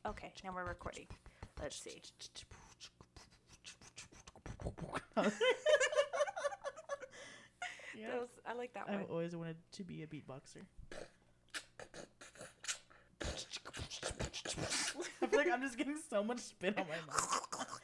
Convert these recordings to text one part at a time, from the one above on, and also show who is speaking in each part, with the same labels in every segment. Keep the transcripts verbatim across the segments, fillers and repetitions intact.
Speaker 1: Okay, now we're recording. Let's see.
Speaker 2: Yeah.
Speaker 1: Those, I like that
Speaker 2: I've
Speaker 1: one.
Speaker 2: always wanted to be a beatboxer. I feel like I'm just getting so much spit on my mouth.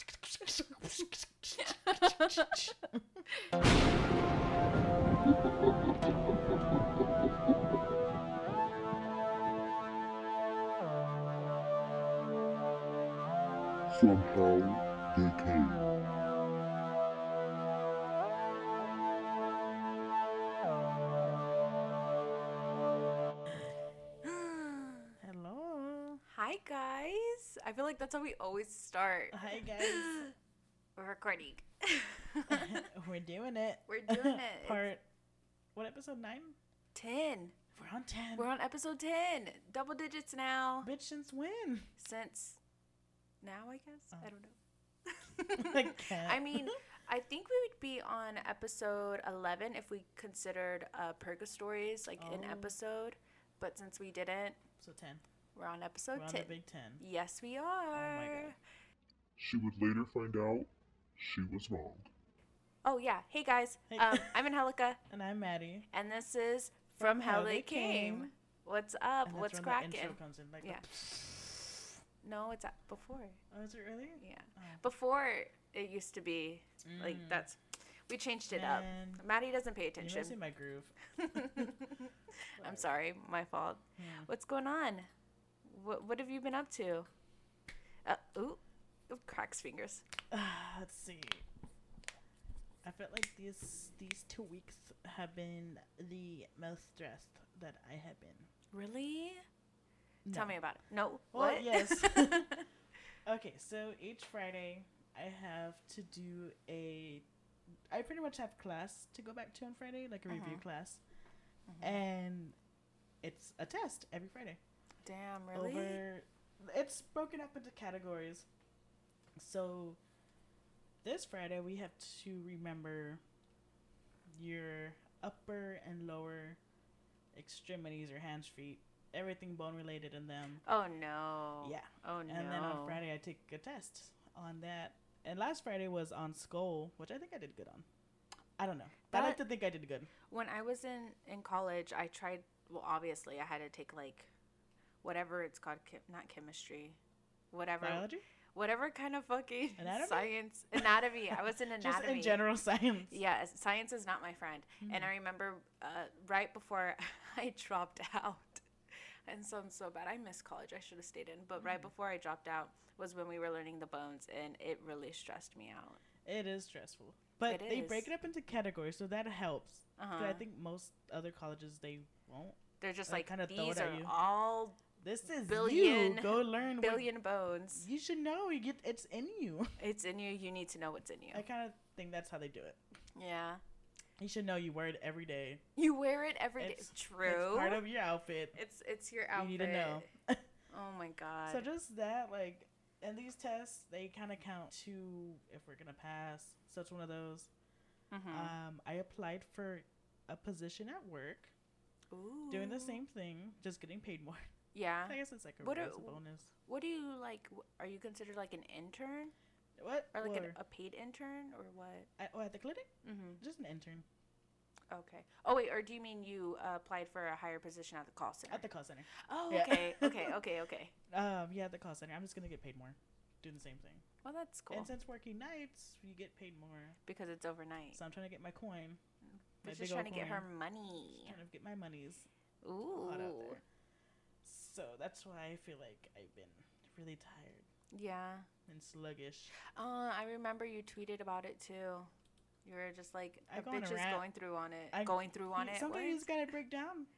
Speaker 3: Somehow they came.
Speaker 2: Hello.
Speaker 1: Hi, guys. I feel like that's how we always start.
Speaker 2: Hi, guys.
Speaker 1: We're recording.
Speaker 2: We're doing it.
Speaker 1: We're doing it.
Speaker 2: Part, what, episode nine?
Speaker 1: ten.
Speaker 2: We're on ten.
Speaker 1: We're on episode ten. Double digits now.
Speaker 2: Bitch, since when?
Speaker 1: Since now, I guess.
Speaker 2: Oh.
Speaker 1: I don't know.
Speaker 2: I can't.
Speaker 1: I mean, I think we would be on episode eleven if we considered uh, Purga Stories like an
Speaker 2: Oh.
Speaker 1: episode. But since we didn't,
Speaker 2: So ten.
Speaker 1: we're on episode
Speaker 2: We're on
Speaker 1: ten.
Speaker 2: the big ten.
Speaker 1: Yes, we are.
Speaker 2: Oh my God.
Speaker 3: She would later find out she was wrong.
Speaker 1: Oh, yeah. Hey, guys.
Speaker 2: Hey.
Speaker 1: Um, I'm Angelica,
Speaker 2: And I'm Maddie.
Speaker 1: and this is From How They Came. What's up?
Speaker 2: And that's
Speaker 1: What's
Speaker 2: when
Speaker 1: cracking?
Speaker 2: the intro comes in. Like
Speaker 1: Yeah.
Speaker 2: the-
Speaker 1: No, it's uh, before.
Speaker 2: Oh, is it really?
Speaker 1: Yeah.
Speaker 2: Oh.
Speaker 1: Before, it used to be like
Speaker 2: Mm.
Speaker 1: that's. We changed it up.
Speaker 2: Man.
Speaker 1: Maddie doesn't pay
Speaker 2: You're
Speaker 1: attention.
Speaker 2: missing my groove.
Speaker 1: I'm sorry, my fault.
Speaker 2: Hmm.
Speaker 1: What's going on? What What have you been up to? Uh, ooh, ooh, cracks fingers.
Speaker 2: Let's see. I felt like these these two weeks have been the most stressed that I have been.
Speaker 1: Really?
Speaker 2: No.
Speaker 1: Tell me about it. No.
Speaker 2: Well,
Speaker 1: what?
Speaker 2: yes. Okay, so each Friday I have to do a. I pretty much have class to go back to on Friday, like a review
Speaker 1: Mhm.
Speaker 2: class,
Speaker 1: Mhm.
Speaker 2: and it's a test every Friday.
Speaker 1: Damn, really?
Speaker 2: Over, it's broken up into categories. So this Friday we have to remember your upper and lower extremities, your hands, feet, everything bone related in them.
Speaker 1: Oh no.
Speaker 2: Yeah.
Speaker 1: Oh no.
Speaker 2: And then on Friday I take a test on that. And last Friday was on skull, which I think I did good on. I don't know. I like
Speaker 1: That-
Speaker 2: to think I did good.
Speaker 1: When I was in in college, I tried. Well, obviously, I had to take like whatever it's called, chem- not chemistry, whatever,
Speaker 2: Biology?
Speaker 1: whatever kind of fucking
Speaker 2: Anatomy?
Speaker 1: science, anatomy. I was in anatomy.
Speaker 2: Just in general science.
Speaker 1: Yeah, science is not my friend. And I remember uh, right before I dropped out, and so I'm so bad. I missed college. I should have stayed in. But right before I dropped out was when we were learning the bones, and it really stressed me out.
Speaker 2: It is stressful. But
Speaker 1: It
Speaker 2: they
Speaker 1: is.
Speaker 2: break it up into categories, so that helps. 'Cause
Speaker 1: Uh-huh.
Speaker 2: I think most other colleges, they won't.
Speaker 1: They're just
Speaker 2: They
Speaker 1: like,
Speaker 2: kinda throw
Speaker 1: these
Speaker 2: it at
Speaker 1: are
Speaker 2: you.
Speaker 1: all
Speaker 2: This is
Speaker 1: Billion-
Speaker 2: you. Go learn. what-
Speaker 1: billion bones.
Speaker 2: you should know. You get it's in you.
Speaker 1: It's in you. You need to know what's in you.
Speaker 2: I kind of think that's how they do it.
Speaker 1: Yeah.
Speaker 2: You should know you wear it every day.
Speaker 1: You wear it every day.
Speaker 2: It's-
Speaker 1: True.
Speaker 2: It's part of your outfit.
Speaker 1: It's it's your outfit.
Speaker 2: You need to know.
Speaker 1: Oh my god.
Speaker 2: So just that, like, and these tests, they kind of count to if we're gonna pass. So it's one of those.
Speaker 1: Mhm.
Speaker 2: Um, I applied for a position at work,
Speaker 1: Ooh.
Speaker 2: doing the same thing, just getting paid more.
Speaker 1: Yeah.
Speaker 2: I guess it's like a,
Speaker 1: What
Speaker 2: it's
Speaker 1: are-
Speaker 2: a bonus.
Speaker 1: What do you like? wh- Are you considered like an intern
Speaker 2: What?
Speaker 1: or like
Speaker 2: Or-
Speaker 1: an, a paid intern or what?
Speaker 2: at, oh, at the clinic?
Speaker 1: Mhm.
Speaker 2: Just an intern
Speaker 1: Okay. Oh wait, or do you mean you uh, applied for a higher position at the call center?
Speaker 2: at the call center.
Speaker 1: Oh,
Speaker 2: Yeah.
Speaker 1: okay, okay, okay, okay.
Speaker 2: Um, yeah, at the call center. I'm just gonna get paid more, doing the same thing.
Speaker 1: Well, that's cool
Speaker 2: And since working nights, you get paid more.
Speaker 1: because it's overnight.
Speaker 2: So I'm trying to get my coin. my
Speaker 1: She's
Speaker 2: big
Speaker 1: just trying
Speaker 2: old
Speaker 1: to get her
Speaker 2: coin.
Speaker 1: money.
Speaker 2: Trying to get my monies
Speaker 1: Ooh.
Speaker 2: hot out there. So that's why I feel like I've been really tired
Speaker 1: Yeah.
Speaker 2: and sluggish.
Speaker 1: Uh, I remember you tweeted about it too. You were just like,
Speaker 2: I
Speaker 1: a
Speaker 2: go on a
Speaker 1: bitch is
Speaker 2: rant.
Speaker 1: going through on it.
Speaker 2: I-
Speaker 1: going through on
Speaker 2: You-
Speaker 1: it.
Speaker 2: Sometimes
Speaker 1: What?
Speaker 2: you just gotta break down.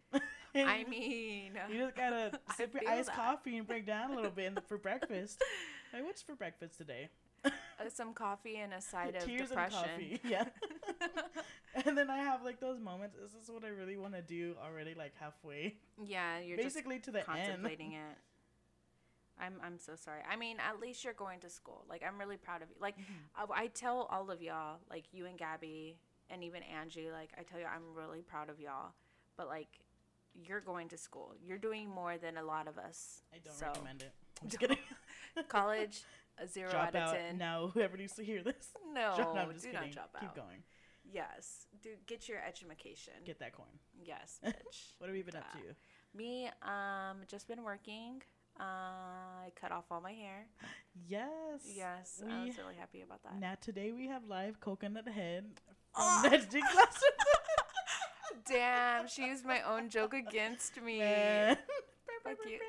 Speaker 1: I mean,
Speaker 2: you just gotta
Speaker 1: I
Speaker 2: sip your
Speaker 1: feel
Speaker 2: iced
Speaker 1: that.
Speaker 2: coffee and break down a little bit in the, for breakfast. Like, what's for breakfast today?
Speaker 1: uh, some coffee and a side of
Speaker 2: Tears
Speaker 1: depression.
Speaker 2: and coffee. Yeah. And then I have like those moments. Is this what I really want to do already? Like halfway,
Speaker 1: Yeah, you're
Speaker 2: basically to the
Speaker 1: just
Speaker 2: end.
Speaker 1: contemplating it. I'm I'm so sorry. I mean, at least you're going to school. Like, I'm really proud of you. Like,
Speaker 2: Mm-hmm.
Speaker 1: I, I tell all of y'all, like you and Gabby, and even Angie. Like, I tell you, I'm really proud of y'all. But like, you're going to school. You're doing more than a lot of us.
Speaker 2: I don't
Speaker 1: so,
Speaker 2: recommend it. I'm just kidding.
Speaker 1: College, a zero
Speaker 2: Drop
Speaker 1: out of
Speaker 2: out
Speaker 1: ten.
Speaker 2: now. Whoever needs to hear this.
Speaker 1: No,
Speaker 2: Drop, no, I'm just
Speaker 1: do
Speaker 2: kidding.
Speaker 1: not drop out.
Speaker 2: Keep going.
Speaker 1: Yes, dude, get your education.
Speaker 2: Get that coin.
Speaker 1: Yes, bitch.
Speaker 2: What have you been up
Speaker 1: Uh,
Speaker 2: to?
Speaker 1: Me, um, just been working. Uh, I cut off all my hair.
Speaker 2: Yes.
Speaker 1: Yes,
Speaker 2: We,
Speaker 1: I was really happy about that.
Speaker 2: now today we have live coconut head from
Speaker 1: Oh!
Speaker 2: Magic Glass.
Speaker 1: Damn, she used my own joke against me.
Speaker 2: Man.
Speaker 1: Fuck you.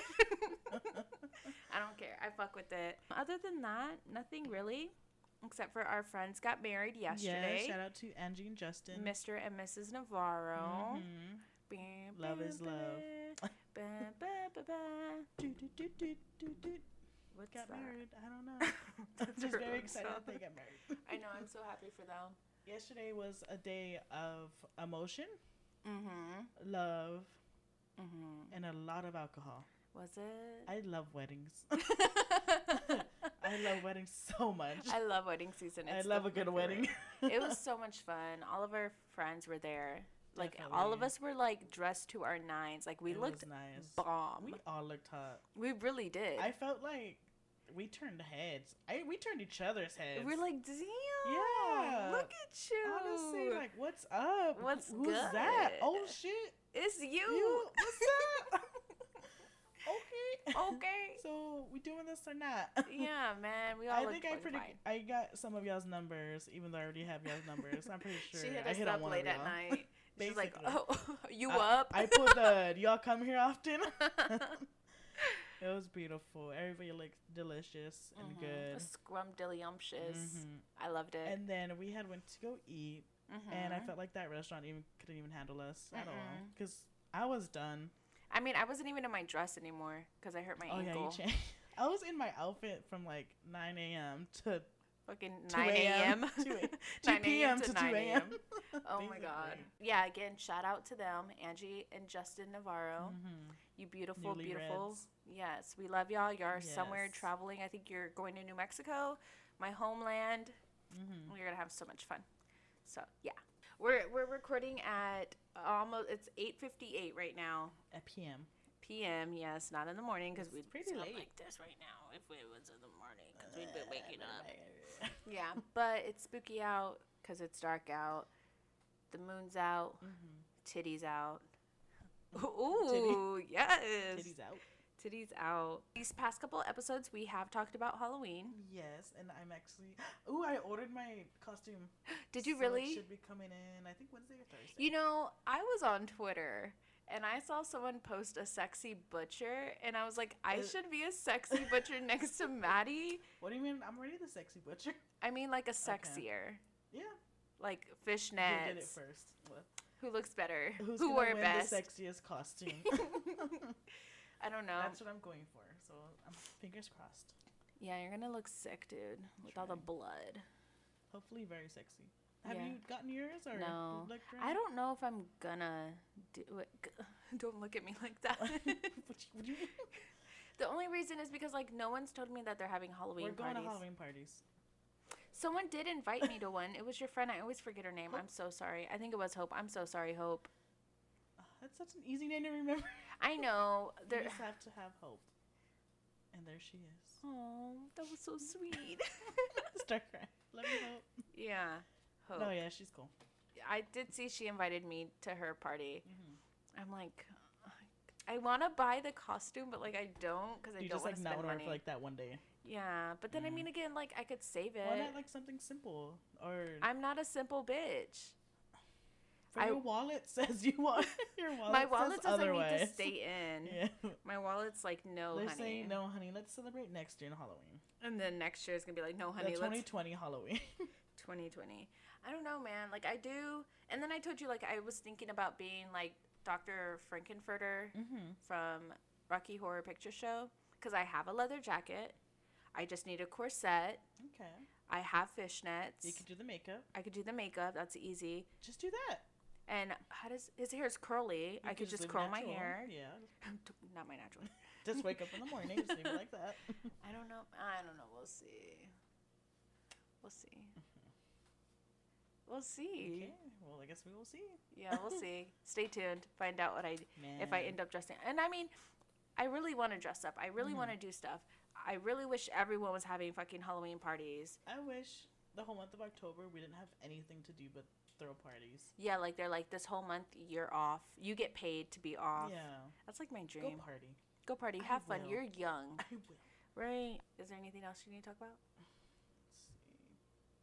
Speaker 1: I don't care. I fuck with it. Other than that, nothing really. Except for our friends got married yesterday.
Speaker 2: Yeah, shout out to Angie and Justin.
Speaker 1: Mister and Missus Navarro.
Speaker 2: Mhm.
Speaker 1: Bam,
Speaker 2: Love
Speaker 1: bam,
Speaker 2: is love.
Speaker 1: bam, bam, bam, bam, bam.
Speaker 2: Do, do, do, do, do, do.
Speaker 1: What's
Speaker 2: Got
Speaker 1: that?
Speaker 2: married. I don't know. I'm just
Speaker 1: their
Speaker 2: very
Speaker 1: own
Speaker 2: excited
Speaker 1: song.
Speaker 2: that they got married.
Speaker 1: I know. I'm so happy for them.
Speaker 2: Yesterday was a day of emotion,
Speaker 1: Mm-hmm.
Speaker 2: love,
Speaker 1: Mm-hmm.
Speaker 2: and a lot of alcohol.
Speaker 1: Was it?
Speaker 2: I love weddings. I love weddings so much.
Speaker 1: I love wedding season.
Speaker 2: I
Speaker 1: It's
Speaker 2: love
Speaker 1: the-
Speaker 2: a good
Speaker 1: my
Speaker 2: wedding.
Speaker 1: favorite. It was so much fun. All of our friends were there. Like all of
Speaker 2: Definitely.
Speaker 1: us were like dressed to our nines. Like we
Speaker 2: It
Speaker 1: looked
Speaker 2: was nice.
Speaker 1: bomb.
Speaker 2: We all looked hot.
Speaker 1: We really did.
Speaker 2: I felt like we turned heads. I we turned each other's heads.
Speaker 1: We're like, damn.
Speaker 2: Yeah.
Speaker 1: Look at you.
Speaker 2: honestly, like, what's up?
Speaker 1: What's
Speaker 2: Who's that?
Speaker 1: good?
Speaker 2: Oh shit!
Speaker 1: It's you.
Speaker 2: You, what's up? Okay.
Speaker 1: Okay.
Speaker 2: So we doing this or not?
Speaker 1: Yeah, man. We all
Speaker 2: I
Speaker 1: look
Speaker 2: think I
Speaker 1: fucking
Speaker 2: pretty.
Speaker 1: fine.
Speaker 2: I got some of y'all's numbers, even though I already have y'all's numbers. I'm pretty sure
Speaker 1: She hit
Speaker 2: I
Speaker 1: us
Speaker 2: hit
Speaker 1: up
Speaker 2: on one
Speaker 1: late
Speaker 2: of
Speaker 1: at
Speaker 2: y'all.
Speaker 1: night. She's like,
Speaker 2: Basically.
Speaker 1: "Oh, you
Speaker 2: I-
Speaker 1: up?"
Speaker 2: I put the. Do y'all come here often? It was beautiful. Everybody looked delicious and
Speaker 1: Mhm.
Speaker 2: good.
Speaker 1: Scrumdiddlyumptious.
Speaker 2: Mhm.
Speaker 1: I loved it.
Speaker 2: And then we had went to go eat,
Speaker 1: Mhm.
Speaker 2: and I felt like that restaurant even couldn't even handle us at all
Speaker 1: Mm-mm.
Speaker 2: because I was done.
Speaker 1: I mean, I wasn't even in my dress anymore because I hurt my
Speaker 2: Oh yeah,
Speaker 1: ankle.
Speaker 2: you changed. I was in my outfit from like nine a.m. to
Speaker 1: Fucking
Speaker 2: two
Speaker 1: nine a.m.
Speaker 2: two a- two
Speaker 1: nine
Speaker 2: p.m. to two
Speaker 1: nine
Speaker 2: a.m.
Speaker 1: Oh my god. Yeah, again, shout out to them, Angie and Justin Navarro.
Speaker 2: Mm-hmm.
Speaker 1: You beautiful,
Speaker 2: Newlyweds.
Speaker 1: beautiful. Yes, we love y'all. You're somewhere
Speaker 2: Yes.
Speaker 1: traveling. I think you're going to New Mexico, my homeland.
Speaker 2: Mm-hmm.
Speaker 1: We're gonna have so much fun. So yeah, we're we're recording at almost it's eight fifty-eight right now.
Speaker 2: At p m
Speaker 1: P M. Yes, not in the morning because
Speaker 2: It's
Speaker 1: we'd
Speaker 2: pretty
Speaker 1: sound
Speaker 2: late.
Speaker 1: like this right now if it was in the morning because we'd been waking up. Yeah, but it's spooky out because it's dark out. The moon's out.
Speaker 2: Mm-hmm.
Speaker 1: Titties out. Ooh, yes.
Speaker 2: Titties out.
Speaker 1: Titties out. These past couple episodes, we have talked about Halloween.
Speaker 2: Yes, and I'm actually. Ooh, I ordered my costume.
Speaker 1: Did you
Speaker 2: so it
Speaker 1: really?
Speaker 2: should be coming in. I think Wednesday or Thursday.
Speaker 1: You know, I was on Twitter and I saw someone post a sexy butcher, and I was like, I
Speaker 2: Uh,
Speaker 1: should be a sexy butcher next to Maddie.
Speaker 2: What do you mean? I'm already the sexy butcher.
Speaker 1: I mean, like a sexier,
Speaker 2: Yeah.
Speaker 1: like
Speaker 2: Who did it
Speaker 1: fishnets.
Speaker 2: first? What?
Speaker 1: Who looks better?
Speaker 2: Who's
Speaker 1: Who
Speaker 2: gonna
Speaker 1: wore
Speaker 2: win
Speaker 1: it best?
Speaker 2: the sexiest costume?
Speaker 1: I don't know.
Speaker 2: That's what I'm going for. So I'm fingers crossed.
Speaker 1: Yeah, you're gonna look sick, dude, with all the
Speaker 2: Trying.
Speaker 1: blood.
Speaker 2: Hopefully, very sexy. Have
Speaker 1: Yeah.
Speaker 2: you gotten yours or
Speaker 1: No.
Speaker 2: looked
Speaker 1: I don't know if I'm gonna do it. Don't look at me like that.
Speaker 2: what, you, what do you mean?
Speaker 1: The only reason is because like no one's told me that they're having Halloween
Speaker 2: We're going
Speaker 1: parties.
Speaker 2: to Halloween parties.
Speaker 1: Someone did invite me to one. It was your friend. I always forget her name. I'm so sorry. I think it was Hope. I'm so sorry, Hope.
Speaker 2: Oh, that's such an easy name to remember.
Speaker 1: I know.
Speaker 2: You
Speaker 1: There.
Speaker 2: just have to have hope. And there she is.
Speaker 1: Oh, that was so sweet.
Speaker 2: Start crying. Love you, Hope.
Speaker 1: Yeah, Hope.
Speaker 2: No, yeah, she's cool.
Speaker 1: I did see she invited me to her party.
Speaker 2: Mm-hmm.
Speaker 1: I'm like, I want to buy the costume, but like I don't because I
Speaker 2: You
Speaker 1: don't
Speaker 2: just
Speaker 1: want
Speaker 2: like
Speaker 1: to
Speaker 2: not
Speaker 1: spend
Speaker 2: want to
Speaker 1: money.
Speaker 2: for like that one day.
Speaker 1: Yeah, but then I
Speaker 2: Mm.
Speaker 1: mean again, like I could save it.
Speaker 2: Why not like something simple or
Speaker 1: I'm not a simple bitch.
Speaker 2: for
Speaker 1: I-
Speaker 2: your wallet says you want your wallet.
Speaker 1: My wallet
Speaker 2: says
Speaker 1: says I need
Speaker 2: otherwise.
Speaker 1: to stay in.
Speaker 2: Yeah.
Speaker 1: My wallet's like, no,
Speaker 2: They're
Speaker 1: honey.
Speaker 2: saying no, honey. Let's celebrate next year in Halloween.
Speaker 1: And then next year is gonna be like, no, honey,
Speaker 2: the
Speaker 1: let's
Speaker 2: twenty twenty Halloween.
Speaker 1: twenty twenty. I don't know, man. Like I do, and then I told you like I was thinking about being like Doctor Frankenfurter
Speaker 2: mm-hmm.
Speaker 1: from Rocky Horror Picture Show because I have a leather jacket. I just need a corset.
Speaker 2: Okay.
Speaker 1: I have fishnets.
Speaker 2: You could do the makeup.
Speaker 1: I could do the makeup. That's easy.
Speaker 2: Just do that.
Speaker 1: And how does his hair is curly?
Speaker 2: You
Speaker 1: I could just
Speaker 2: live
Speaker 1: curl my
Speaker 2: natural.
Speaker 1: hair.
Speaker 2: Yeah.
Speaker 1: Not my natural.
Speaker 2: Just wake up in the morning, just leave it like that.
Speaker 1: I don't know. I don't know. We'll see. We'll see. We'll see.
Speaker 2: Okay. Well, I guess we will see.
Speaker 1: Yeah, we'll see. Stay tuned. Find out what I
Speaker 2: Man.
Speaker 1: if I end up dressing. And I mean, I really want to dress up. I really
Speaker 2: Mhm.
Speaker 1: want to do stuff. I really wish everyone was having fucking Halloween parties.
Speaker 2: I wish the whole month of October we didn't have anything to do but throw parties.
Speaker 1: Yeah, like they're like, this whole month you're off. You get paid to be off.
Speaker 2: Yeah.
Speaker 1: That's like my
Speaker 2: Go
Speaker 1: dream.
Speaker 2: party.
Speaker 1: Go party.
Speaker 2: I
Speaker 1: Have fun.
Speaker 2: will.
Speaker 1: You're young.
Speaker 2: I will.
Speaker 1: Right. Is there anything else you need to talk about?
Speaker 2: Let's see.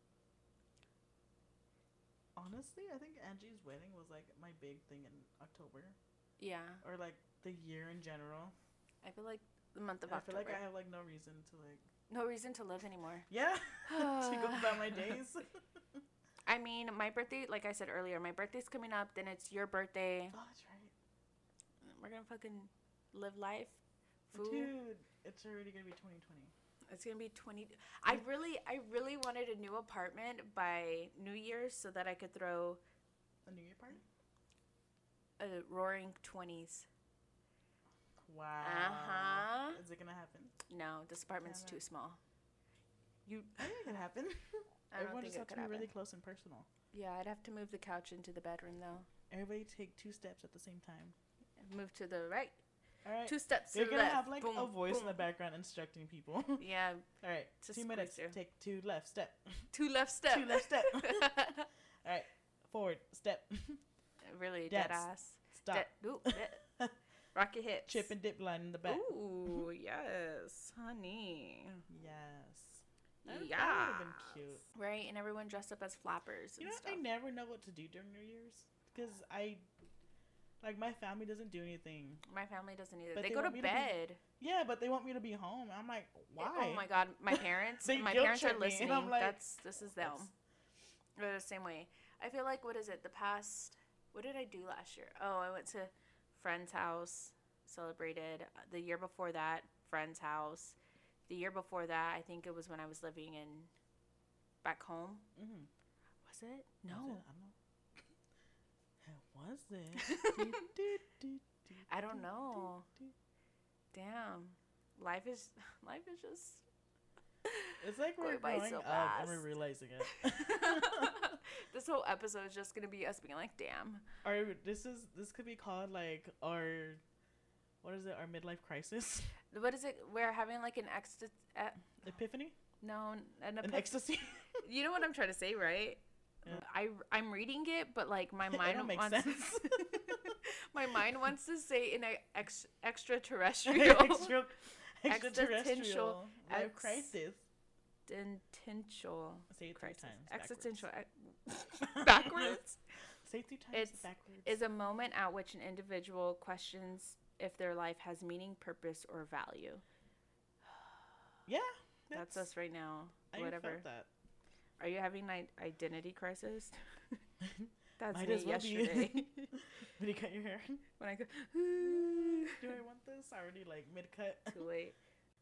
Speaker 2: Honestly, I think Angie's wedding was like my big thing in October,
Speaker 1: Yeah.
Speaker 2: or like the year in general.
Speaker 1: I feel like the month of
Speaker 2: I
Speaker 1: October.
Speaker 2: feel like I have like no reason to like.
Speaker 1: No reason to live anymore.
Speaker 2: Yeah. To go about my days.
Speaker 1: I mean, my birthday, like I said earlier, my birthday's coming up. Then it's your birthday.
Speaker 2: Oh, that's right.
Speaker 1: We're gonna fucking live life. Food.
Speaker 2: Dude, it's already gonna be twenty twenty.
Speaker 1: It's gonna be twenty. I really, I really wanted a new apartment by New Year's so that I could throw
Speaker 2: A New Year party?
Speaker 1: a roaring twenties.
Speaker 2: Wow.
Speaker 1: Uh huh.
Speaker 2: Is it gonna happen?
Speaker 1: No, this apartment's
Speaker 2: Damn it.
Speaker 1: too small. You.
Speaker 2: I think it could happen.
Speaker 1: I don't
Speaker 2: Everyone
Speaker 1: think
Speaker 2: just
Speaker 1: it
Speaker 2: have to
Speaker 1: could
Speaker 2: be
Speaker 1: happen.
Speaker 2: really close and personal.
Speaker 1: Yeah, I'd have to move the couch into the bedroom though.
Speaker 2: Everybody take two steps at the same time.
Speaker 1: Move to the right.
Speaker 2: All right.
Speaker 1: Two steps
Speaker 2: You're
Speaker 1: to the
Speaker 2: gonna
Speaker 1: left.
Speaker 2: have like
Speaker 1: Boom,
Speaker 2: a voice in the
Speaker 1: boom.
Speaker 2: background instructing people.
Speaker 1: Yeah,
Speaker 2: All right.
Speaker 1: To
Speaker 2: two
Speaker 1: squeeze
Speaker 2: minutes.
Speaker 1: you.
Speaker 2: Take two left step.
Speaker 1: two left steps.
Speaker 2: Two left step. All right. Forward step.
Speaker 1: Really
Speaker 2: Dance.
Speaker 1: dead ass.
Speaker 2: Stop.
Speaker 1: Dead- ooh, dead- Rocket hits.
Speaker 2: Chip and dip line in the back.
Speaker 1: Ooh, yes, honey.
Speaker 2: Yes. That,
Speaker 1: Yeah.
Speaker 2: that would have been cute.
Speaker 1: Right, and everyone dressed up as flappers
Speaker 2: You
Speaker 1: and
Speaker 2: know,
Speaker 1: stuff.
Speaker 2: I never know what to do during New Year's because I, like, my family doesn't do anything.
Speaker 1: My family doesn't either.
Speaker 2: But
Speaker 1: They,
Speaker 2: they
Speaker 1: go to
Speaker 2: want me to be-
Speaker 1: bed.
Speaker 2: Yeah, but they want me to be home. I'm like, why?
Speaker 1: Oh my god, my parents.
Speaker 2: They
Speaker 1: my
Speaker 2: guilt
Speaker 1: parents are
Speaker 2: trip me, and
Speaker 1: listening.
Speaker 2: I'm like,
Speaker 1: That's this is them.
Speaker 2: that's-
Speaker 1: They're the same way. I feel like what is it? The past. What did I do last year? Oh, I went to friend's house, celebrated. The year before that, friend's house. The year before that, I think it was when I was living in back home.
Speaker 2: Mm-hmm.
Speaker 1: Was it?
Speaker 2: Was
Speaker 1: No.
Speaker 2: it? I don't know. How was it? Do, do, do, do,
Speaker 1: I don't
Speaker 2: do,
Speaker 1: know.
Speaker 2: do, do.
Speaker 1: Damn. Life is life is just
Speaker 2: It's like we're
Speaker 1: Going by
Speaker 2: growing
Speaker 1: so
Speaker 2: up
Speaker 1: fast.
Speaker 2: and we're realizing it.
Speaker 1: This whole episode is just gonna be us being like, damn.
Speaker 2: Or this is this could be called like our, what is it? Our midlife crisis,
Speaker 1: What is it? We're having like an ecstasy. Uh,
Speaker 2: epiphany,
Speaker 1: no, an,
Speaker 2: an
Speaker 1: epiph-
Speaker 2: ecstasy.
Speaker 1: You know what I'm trying to say, right?
Speaker 2: Yeah.
Speaker 1: I I'm reading it, but like my
Speaker 2: It
Speaker 1: mind
Speaker 2: don't make
Speaker 1: wants.
Speaker 2: sense.
Speaker 1: My mind wants to say in a ex- extraterrestrial,
Speaker 2: Extra, extraterrestrial
Speaker 1: Existential
Speaker 2: life
Speaker 1: ex-
Speaker 2: crisis.
Speaker 1: existential
Speaker 2: Say it three
Speaker 1: crisis.
Speaker 2: times.
Speaker 1: Existential
Speaker 2: backwards.
Speaker 1: ex- backwards
Speaker 2: Say it three times
Speaker 1: It's-
Speaker 2: backwards.
Speaker 1: is a moment at which an individual questions if their life has meaning, purpose, or value.
Speaker 2: yeah,
Speaker 1: That's, us right now.
Speaker 2: I
Speaker 1: Whatever.
Speaker 2: felt that.
Speaker 1: Are you having an identity crisis? That's
Speaker 2: Might
Speaker 1: me
Speaker 2: as well be.
Speaker 1: yesterday.
Speaker 2: When you cut your hair,
Speaker 1: When I go,
Speaker 2: do I want this? Already like mid cut.
Speaker 1: too late.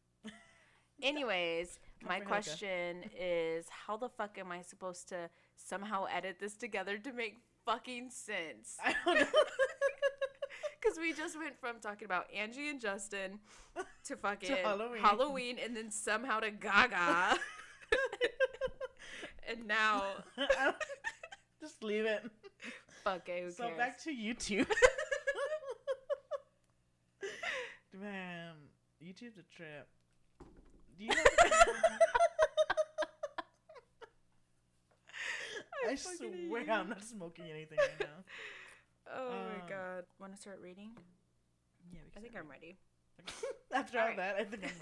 Speaker 1: Anyways,
Speaker 2: Time
Speaker 1: my
Speaker 2: for Hanukkah.
Speaker 1: question is, how the fuck am I supposed to somehow edit this together to make fucking sense?
Speaker 2: I don't know.
Speaker 1: Because we just went from talking about Angie and Justin to fucking
Speaker 2: Halloween.
Speaker 1: Halloween and then somehow to Gaga. And now,
Speaker 2: Just leave it.
Speaker 1: fuck it, who
Speaker 2: So
Speaker 1: cares?
Speaker 2: back to YouTube. Man, YouTube's a trip. Do you know? I
Speaker 1: fucking
Speaker 2: swear
Speaker 1: hate
Speaker 2: I'm
Speaker 1: you.
Speaker 2: not smoking anything right now.
Speaker 1: Oh
Speaker 2: Um,
Speaker 1: my god. Want to start reading?
Speaker 2: Yeah, we
Speaker 1: I think I'm ready.
Speaker 2: After all
Speaker 1: Alright.
Speaker 2: that, I think I'm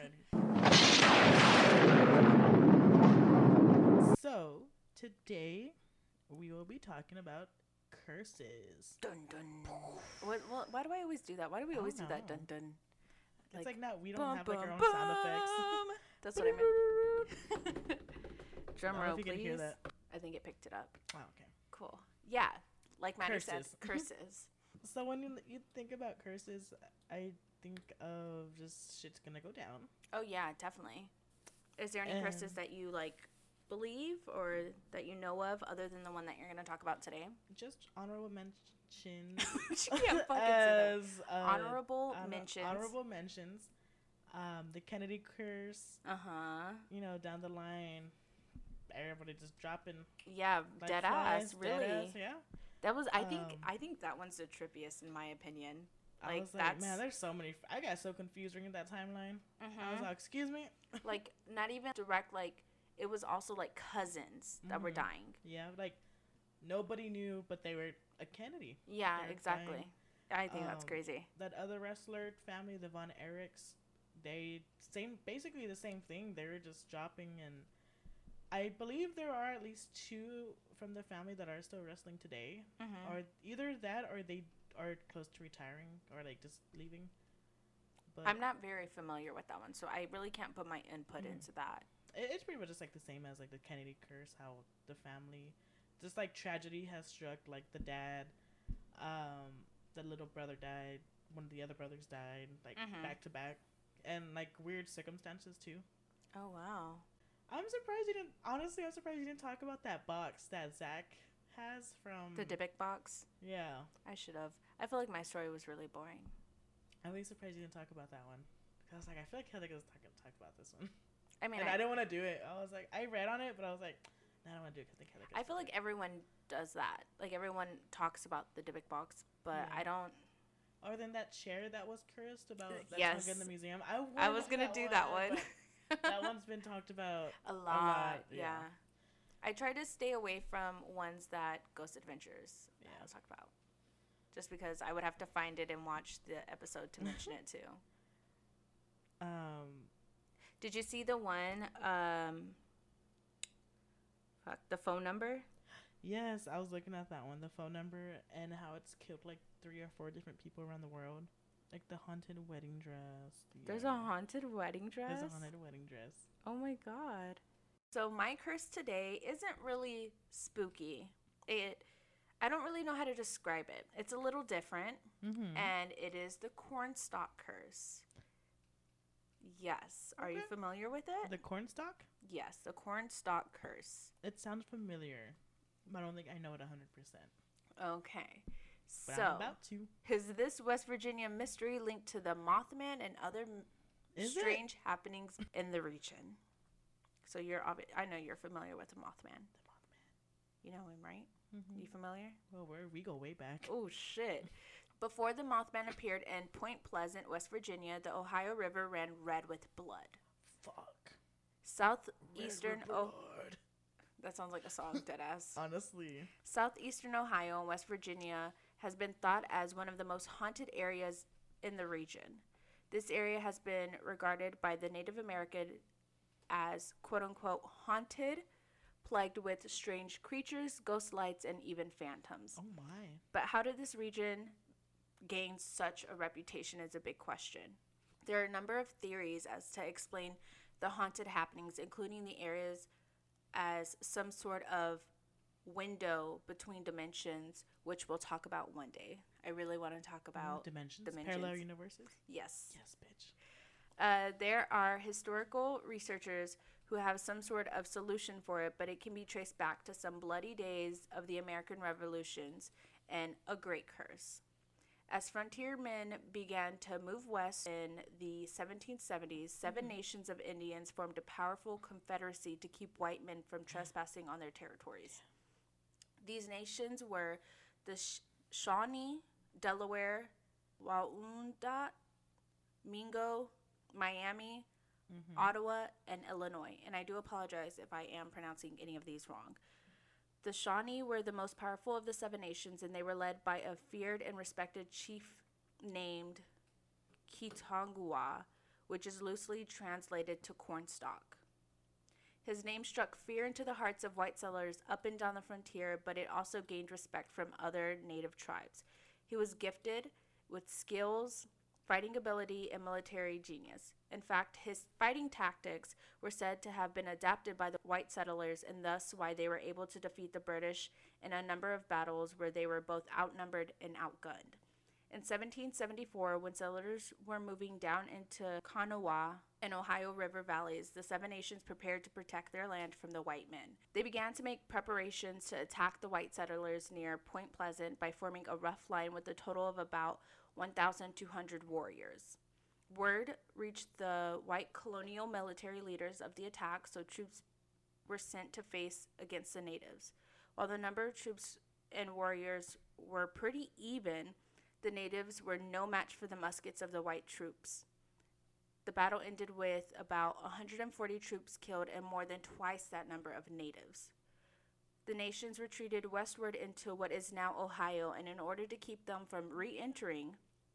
Speaker 2: ready. So today we will be talking about curses.
Speaker 1: Dun dun. What, what, why do I always do that? Why do we
Speaker 2: I
Speaker 1: always
Speaker 2: don't
Speaker 1: do that? Dun
Speaker 2: know.
Speaker 1: dun.
Speaker 2: It's like now we don't
Speaker 1: bum,
Speaker 2: have like our
Speaker 1: bum,
Speaker 2: own sound effects.
Speaker 1: bum. That's what I meant. Drum
Speaker 2: I don't know
Speaker 1: roll,
Speaker 2: if you can
Speaker 1: please.
Speaker 2: hear that.
Speaker 1: I think it picked it up.
Speaker 2: Oh, okay.
Speaker 1: Cool. Yeah. Like Maddie said,
Speaker 2: Curses.
Speaker 1: curses.
Speaker 2: So when you, you think about curses, I think of just shit's gonna go down.
Speaker 1: Oh yeah, definitely. Is there any curses
Speaker 2: Um,
Speaker 1: that you like believe or that you know of other than the one that you're gonna talk about today?
Speaker 2: Just honorable mentions.
Speaker 1: She can't fucking say that.
Speaker 2: As, uh,
Speaker 1: Honorable
Speaker 2: honor-
Speaker 1: mentions.
Speaker 2: Honorable mentions. Um, the Kennedy curse.
Speaker 1: Uh huh.
Speaker 2: You know, down the line, everybody just dropping
Speaker 1: Yeah,
Speaker 2: like
Speaker 1: dead
Speaker 2: flies,
Speaker 1: ass.
Speaker 2: dead
Speaker 1: Really.
Speaker 2: ass, yeah.
Speaker 1: That was. I think.
Speaker 2: Um,
Speaker 4: I think that one's the trippiest in my opinion.
Speaker 2: I
Speaker 1: Like,
Speaker 2: was like,
Speaker 1: that's
Speaker 2: man, there's so many. F- I got so confused reading that timeline. I was
Speaker 1: mhm.
Speaker 2: like, excuse me.
Speaker 1: like not even direct. Like it was also like cousins that were
Speaker 2: Mhm.
Speaker 1: dying.
Speaker 2: Yeah, like nobody knew, but they were a Kennedy.
Speaker 1: Yeah,
Speaker 2: They're
Speaker 1: exactly.
Speaker 2: dying.
Speaker 1: I think that's
Speaker 2: Um,
Speaker 1: crazy.
Speaker 2: That other wrestler family, the Von Erichs, they same basically the same thing. They were just dropping, and I believe there are at least two from the family that are still wrestling today,
Speaker 1: Mhm.
Speaker 2: or either that or they are close to retiring or like just leaving. But
Speaker 1: I'm not very familiar with that one, so I really can't put my input
Speaker 2: Mhm.
Speaker 1: into that.
Speaker 2: it- it's pretty much just like the same as like the Kennedy curse, how the family, just like tragedy has struck, like the dad, um, the little brother died, one of the other brothers died, like
Speaker 1: Mhm.
Speaker 2: back to back, and like weird circumstances too.
Speaker 1: Oh wow.
Speaker 2: I'm surprised you didn't. Honestly, I'm surprised you didn't talk about that box that Zach has from.
Speaker 1: The Dybbuk box.
Speaker 2: Yeah,
Speaker 1: I should have. I feel like my story was really boring.
Speaker 2: I'm really surprised you didn't talk about that one. Cause I was like, I feel like Heather was talking talk about this one,
Speaker 1: I mean,
Speaker 2: and
Speaker 1: I,
Speaker 2: I, didn't want to do it. I was like, I read on it, but I was like, no, I don't want to do it because I think Heather.
Speaker 1: I feel like everyone does that. Like everyone talks about the Dybbuk box, but
Speaker 2: Yeah.
Speaker 1: I don't.
Speaker 2: Or then that chair that was cursed about that's
Speaker 1: Yes.
Speaker 2: hung in the museum. I,
Speaker 1: I
Speaker 2: wanted
Speaker 1: was gonna
Speaker 2: that
Speaker 1: do that
Speaker 2: one,
Speaker 1: one.
Speaker 2: but that one's been talked about.
Speaker 1: a lot,
Speaker 2: lot,
Speaker 1: yeah.
Speaker 2: yeah.
Speaker 1: I try to stay away from ones that Ghost Adventures
Speaker 2: Yeah.
Speaker 1: yeah. talked about. Just because I would have to find it and watch the episode to mention it too.
Speaker 2: Um,
Speaker 1: Did you see the one, um, fuck, the phone number?
Speaker 2: yes, I was looking at that one, the phone number, and how it's killed like three or four different people around the world. Like the haunted wedding dress. The,
Speaker 1: There's
Speaker 2: uh,
Speaker 1: a haunted wedding dress?
Speaker 2: There's a haunted wedding dress.
Speaker 1: Oh my god. So my curse today isn't really spooky. It I don't really know how to describe it. It's a little different,
Speaker 2: Mm-hmm.
Speaker 1: and it is the cornstalk curse. Yes. Are you
Speaker 2: Okay.
Speaker 1: familiar with it?
Speaker 2: The cornstalk?
Speaker 1: Yes, the cornstalk curse.
Speaker 2: It sounds familiar, but I don't think I know it one hundred percent.
Speaker 1: Okay.
Speaker 2: But
Speaker 1: So,
Speaker 2: I'm about to.
Speaker 1: is this West Virginia mystery linked to the Mothman and other m-
Speaker 2: Is it?
Speaker 1: strange happenings in the region? So you're obvi- I know you're familiar with the Mothman.
Speaker 2: The Mothman.
Speaker 1: You know him, right?
Speaker 2: Mm-hmm.
Speaker 1: You familiar?
Speaker 2: Well, where we go way back.
Speaker 1: Oh shit. Before the Mothman appeared in Point Pleasant, West Virginia, the Ohio River ran red with blood.
Speaker 2: Fuck.
Speaker 1: Southeastern
Speaker 2: Red
Speaker 1: oh
Speaker 2: blood.
Speaker 1: that sounds like a song, deadass.
Speaker 2: Honestly.
Speaker 1: Southeastern Ohio and West Virginia has been thought as one of the most haunted areas in the region. This area has been regarded by the Native American as quote unquote haunted, plagued with strange creatures, ghost lights, and even phantoms.
Speaker 2: Oh my.
Speaker 1: But how did this region gain such a reputation is a big question. There are a number of theories as to explain the haunted happenings, including the areas as some sort of window between dimensions, which we'll talk about one day. I really want to talk about
Speaker 2: dimensions.
Speaker 1: dimensions.
Speaker 2: Parallel universes.
Speaker 1: yes.
Speaker 2: Yes, bitch.
Speaker 1: Uh, there are historical researchers who have some sort of solution for it, but it can be traced back to some bloody days of the American Revolutions and a great curse. As frontiermen began to move west in the seventeen seventies, seven
Speaker 2: Mhm.
Speaker 1: nations of Indians formed a powerful confederacy to keep white men from trespassing on their territories. These nations were the Sh- Shawnee, Delaware, Wyandot, Mingo, Miami,
Speaker 2: Mm-hmm.
Speaker 1: Ottawa, and Illinois. And I do apologize if I am pronouncing any of these wrong. The Shawnee were the most powerful of the seven nations, and they were led by a feared and respected chief named Kitangua, which is loosely translated to cornstalk. His name struck fear into the hearts of white settlers up and down the frontier, but it also gained respect from other native tribes. He was gifted with skills, fighting ability, and military genius. In fact, his fighting tactics were said to have been adapted by the white settlers, and thus why they were able to defeat the British in a number of battles where they were both outnumbered and outgunned. In seventeen seventy-four, when settlers were moving down into Kanawha and Ohio River valleys, the seven nations prepared to protect their land from the white men. They began to make preparations to attack the white settlers near Point Pleasant by forming a rough line with a total of about one thousand two hundred warriors. Word reached the white colonial military leaders of the attack, so troops were sent to face against the natives. While the number of troops and warriors were pretty even, The natives were no match for the muskets of the white troops. The battle ended with about one hundred forty troops killed and more than twice that number of natives. The nations retreated westward into what is now Ohio, and in order to keep them from re-entering,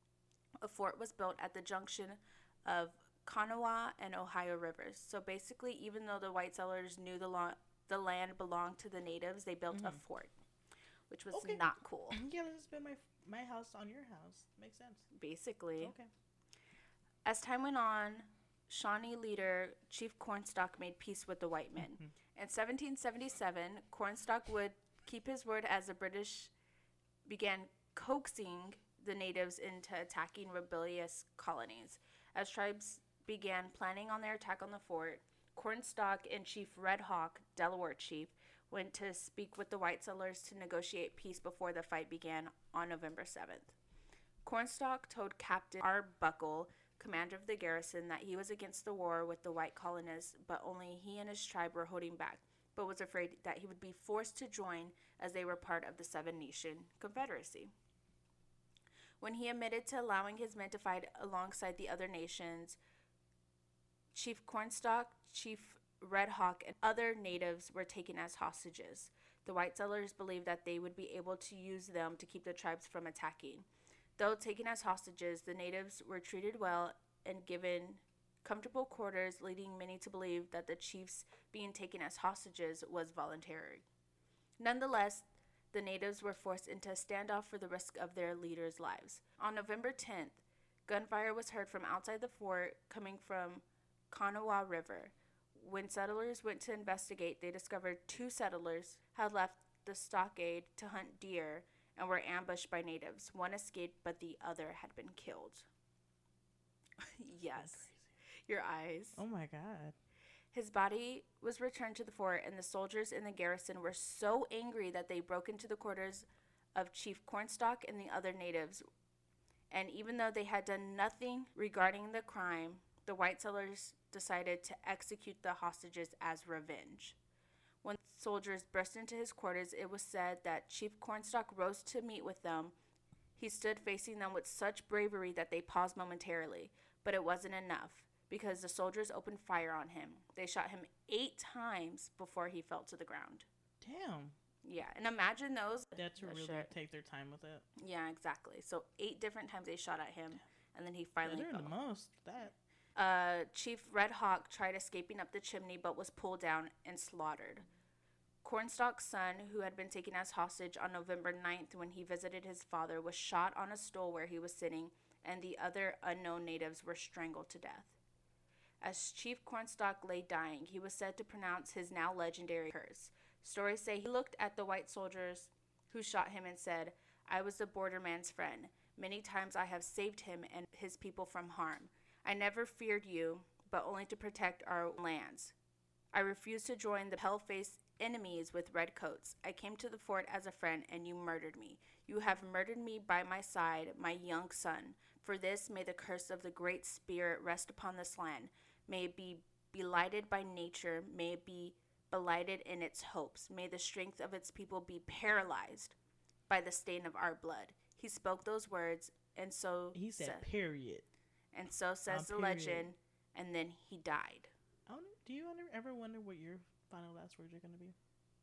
Speaker 1: a fort was built at the junction of Kanawha and Ohio rivers. So basically, even though the white settlers knew the, lo- the land belonged to the natives, they built
Speaker 2: Mm-hmm.
Speaker 1: a fort, which was
Speaker 2: Okay.
Speaker 1: not cool,
Speaker 2: Yeah, let's build my my house on your house. Makes sense.
Speaker 1: basically.
Speaker 2: Okay.
Speaker 1: As time went on, Shawnee leader Chief Cornstalk made peace with the white men.
Speaker 2: Mm-hmm.
Speaker 1: In seventeen seventy-seven, Cornstalk would keep his word as the British began coaxing the natives into attacking rebellious colonies. As tribes began planning on their attack on the fort, Cornstalk and Chief Red Hawk, Delaware chief, went to speak with the white settlers to negotiate peace before the fight began on November seventh. Cornstalk told Captain Arbuckle, commander of the garrison, that he was against the war with the white colonists, but only he and his tribe were holding back, but was afraid that he would be forced to join as they were part of the Seven Nation Confederacy. When he admitted to allowing his men to fight alongside the other nations, Chief Cornstalk, Chief Red Hawk, and other natives were taken as hostages. The white settlers believed that they would be able to use them to keep the tribes from attacking. Though taken as hostages, the natives were treated well and given comfortable quarters, leading many to believe that the chiefs being taken as hostages was voluntary. Nonetheless, the natives were forced into a standoff for the risk of their leaders' lives. On November tenth, gunfire was heard from outside the fort coming from Kanawha River. When settlers went to investigate, they discovered two settlers had left the stockade to hunt deer and were ambushed by natives. One escaped, but the other had been killed. Yes. Your eyes.
Speaker 2: Oh my god.
Speaker 1: His body was returned to the fort, and the soldiers in the garrison were so angry that they broke into the quarters of Chief Cornstalk and the other natives. And even though they had done nothing regarding the crime, the white settlers decided to execute the hostages as revenge. When soldiers burst into his quarters, it was said that Chief Cornstalk rose to meet with them. He stood facing them with such bravery that they paused momentarily, but it wasn't enough, because the soldiers opened fire on him. They shot him eight times before he fell to the ground.
Speaker 2: Damn.
Speaker 1: Yeah, and imagine those.
Speaker 2: They had to
Speaker 1: that
Speaker 2: really
Speaker 1: shit.
Speaker 2: take their time with it.
Speaker 1: Yeah, exactly. So eight different times they shot at him, and then he finally
Speaker 2: They're doing
Speaker 1: fell.
Speaker 2: the most. That.
Speaker 1: Uh, Chief Red Hawk tried escaping up the chimney but was pulled down and slaughtered. Cornstalk's son, who had been taken as hostage on November ninth when he visited his father, was shot on a stool where he was sitting, and the other unknown natives were strangled to death. As Chief Cornstalk lay dying, he was said to pronounce his now legendary curse. Stories say he looked at the white soldiers who shot him and said, "I was the borderman's friend. Many times I have saved him and his people from harm. I never feared you, but only to protect our lands. I refused to join the pale-faced enemies with red coats. I came to the fort as a friend, and you murdered me. You have murdered me by my side, my young son. For this, may the curse of the Great Spirit rest upon this land. May it be belighted by nature. May it be belighted in its hopes. May the strength of its people be paralyzed by the stain of our blood." He spoke those words, and so
Speaker 2: He said,
Speaker 1: sa-
Speaker 2: period.
Speaker 1: and so says
Speaker 2: Uh,
Speaker 1: the
Speaker 2: period.
Speaker 1: legend, and then he died.
Speaker 2: I wonder, do you wonder, ever wonder what your final last words are going to be?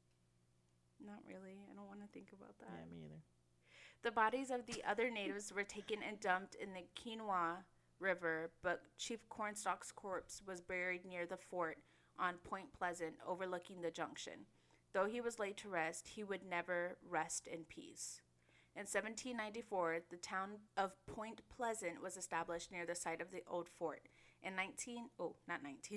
Speaker 1: Not really. I don't want to think about that.
Speaker 2: Yeah, me either.
Speaker 1: The bodies of the other natives were taken and dumped in the Kanawha River, but Chief Cornstalk's corpse was buried near the fort on Point Pleasant, overlooking the junction. Though he was laid to rest, he would never rest in peace. In seventeen ninety-four, the town of Point Pleasant was established near the site of the old fort. In nineteen oh, not nineteen.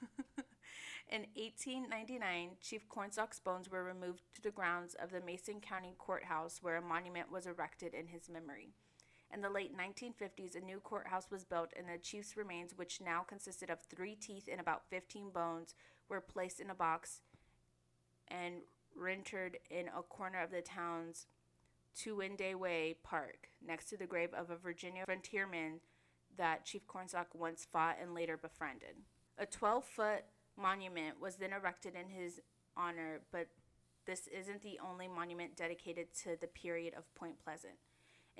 Speaker 1: In eighteen ninety-nine, Chief Cornstalk's bones were removed to the grounds of the Mason County Courthouse, where a monument was erected in his memory. In the late nineteen fifties, a new courthouse was built, and the chief's remains, which now consisted of three teeth and about fifteen bones, were placed in a box and rendered in a corner of the town's Tuwinde Way Park, next to the grave of a Virginia frontierman that Chief Cornstalk once fought and later befriended. A twelve-foot monument was then erected in his honor, but this isn't the only monument dedicated to the period of Point Pleasant. In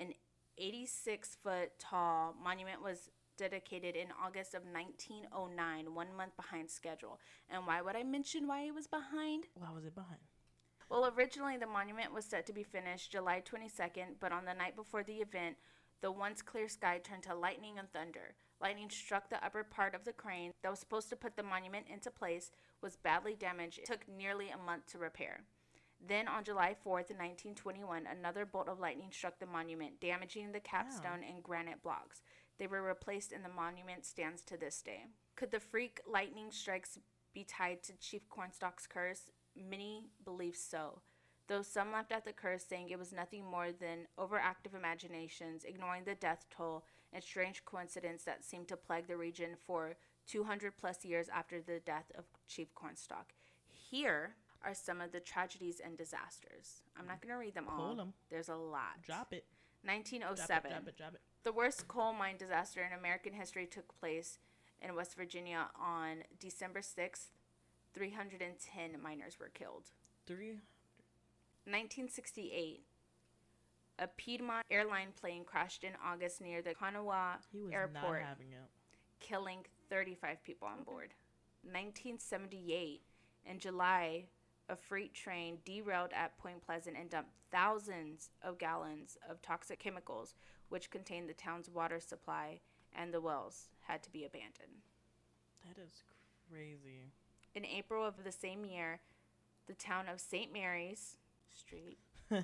Speaker 1: eighty-six foot tall monument was dedicated in August of nineteen oh nine, one month behind schedule. And why would I mention why it was behind?
Speaker 2: Why was it behind?
Speaker 1: Well, originally the monument was set to be finished July twenty-second, but on the night before the event, the once clear sky turned to lightning and thunder. Lightning struck the upper part of the crane that was supposed to put the monument into place, was badly damaged. It took nearly a month to repair. Then on July fourth, nineteen twenty-one, another bolt of lightning struck the monument, damaging the capstone and granite blocks. They were replaced and the monument stands to this day. Could the freak lightning strikes be tied to Chief Cornstalk's curse? Many believe so, though some laughed at the curse, saying it was nothing more than overactive imaginations, ignoring the death toll and strange coincidence that seemed to plague the region for two hundred plus years after the death of Chief Cornstalk. Here are some of the tragedies and disasters. I'm not going to read them all.
Speaker 2: Pull 'em.
Speaker 1: There's a lot.
Speaker 2: Drop it.
Speaker 1: nineteen oh
Speaker 2: Drop
Speaker 1: seven.
Speaker 2: it, drop it, drop it.
Speaker 1: The worst coal mine disaster in American history took place in West Virginia on December sixth. three hundred ten miners were killed.
Speaker 2: Three.
Speaker 1: nineteen sixty-eight. A Piedmont airline plane crashed in August near the Kanawha
Speaker 2: He was
Speaker 1: Airport,
Speaker 2: not having it.
Speaker 1: killing thirty-five people on board. nineteen seventy-eight. In July, a freight train derailed at Point Pleasant and dumped thousands of gallons of toxic chemicals, which contained the town's water supply, and the wells had to be abandoned.
Speaker 2: That is crazy.
Speaker 1: In April of the same year, the town of Saint Mary's Street,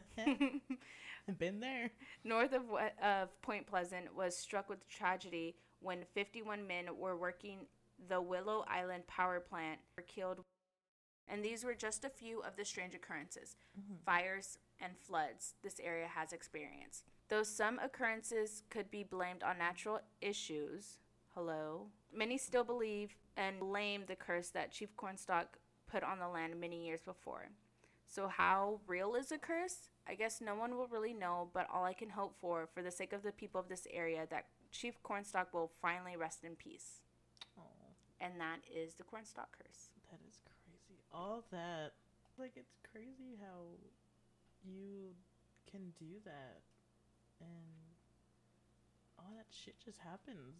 Speaker 2: Been there.
Speaker 1: north of, of Point Pleasant, was struck with tragedy when fifty-one men were working the Willow Island power plant were killed. And these were just a few of the strange occurrences, mm-hmm. fires, and floods this area has experienced. Though some occurrences could be blamed on natural issues, hello, many still believe and blame the curse that Chief Cornstalk put on the land many years before. So how real is a curse? I guess no one will really know, but all I can hope for, for the sake of the people of this area, that Chief Cornstalk will finally rest in peace.
Speaker 2: Oh,
Speaker 1: And that is the Cornstalk curse.
Speaker 2: that is crazy. All that, like, it's crazy how you can do that, and all that shit just happens.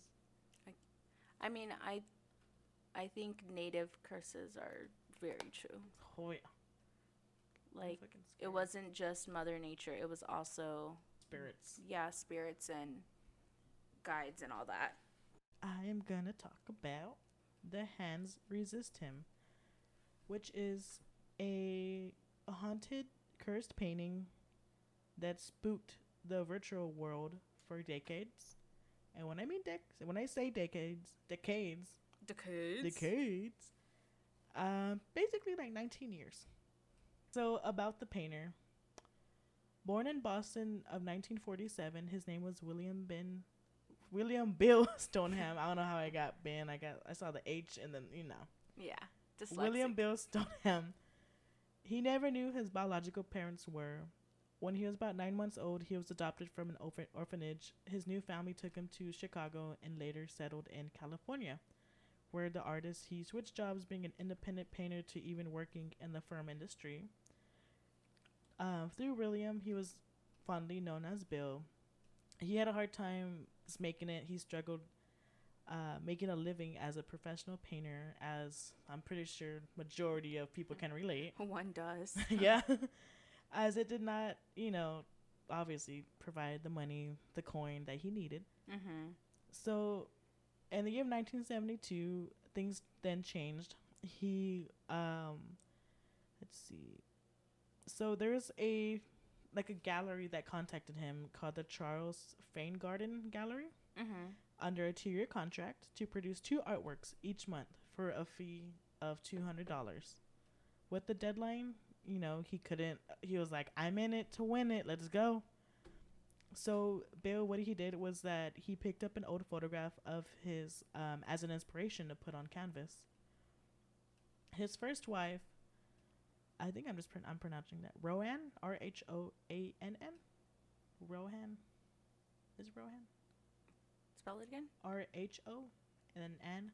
Speaker 1: I mean, I, I think native curses are very true.
Speaker 2: Oh yeah,
Speaker 1: Like,
Speaker 2: fucking
Speaker 1: it
Speaker 2: scary.
Speaker 1: wasn't just Mother Nature. It was also,
Speaker 2: spirits.
Speaker 1: yeah, spirits and guides and all that.
Speaker 2: I am gonna talk about The Hands Resist Him, which is a, a haunted, cursed painting that spooked the virtual world for decades. And when I mean dec, when I say decades, decades,
Speaker 1: Decades.
Speaker 2: decades, um, basically like nineteen years. So about the painter. Born in Boston of nineteen forty-seven, his name was William Ben, William Bill Stoneham. I don't know how I got Ben. I got I saw the H and then you know.
Speaker 1: Yeah. Dyslexic.
Speaker 2: William Bill Stoneham. He never knew his biological parents were. When he was about nine months old, he was adopted from an orphan- orphanage. His new family took him to Chicago and later settled in California, where the artist, he switched jobs being an independent painter to even working in the film industry. Uh, through William, he was fondly known as Bill. He had a hard time just making it. He struggled uh, making a living as a professional painter, as I'm pretty sure majority of people can relate.
Speaker 1: One does.
Speaker 2: Yeah. As it did not, you know, obviously provide the money, the coin that he needed.
Speaker 1: Mm-hmm.
Speaker 2: So, in the year of nineteen seventy-two, things then changed. He, um, let's see. So there's a, like a gallery that contacted him called the Charles Feingarten Gallery
Speaker 1: Mm-hmm.
Speaker 2: under a two-year contract to produce two artworks each month for a fee of two hundred dollars. With the deadline, you know, he couldn't, he was like, I'm in it to win it. Let's go. So Bill, what he did was that he picked up an old photograph of his um, as an inspiration to put on canvas. His first wife, I think I'm just pron- I'm pronouncing that Rohan, R H O A N N, Rohan, is it Rohan?
Speaker 1: Spell it again.
Speaker 2: R H O and then N.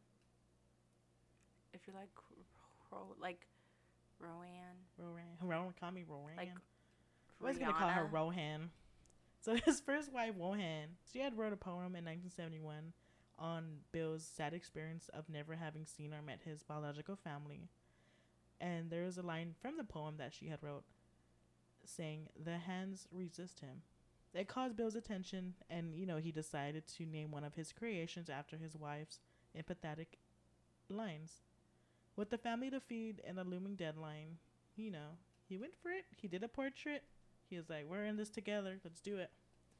Speaker 1: If you like, ro- like, Rowan.
Speaker 2: Rohan, Rohan, call me Rohan.
Speaker 1: Like,
Speaker 2: I was gonna call her
Speaker 1: Rihanna.
Speaker 2: Rohan. So his first wife, Wohan, she had wrote a poem in nineteen seventy-one on Bill's sad experience of never having seen or met his biological family. And there is a line from the poem that she had wrote saying, "The hands resist him." It caused Bill's attention, and, you know, he decided to name one of his creations after his wife's empathetic lines. With the family to feed and a looming deadline, you know, he went for it. He did a portrait. He was like, we're in this together. Let's do it.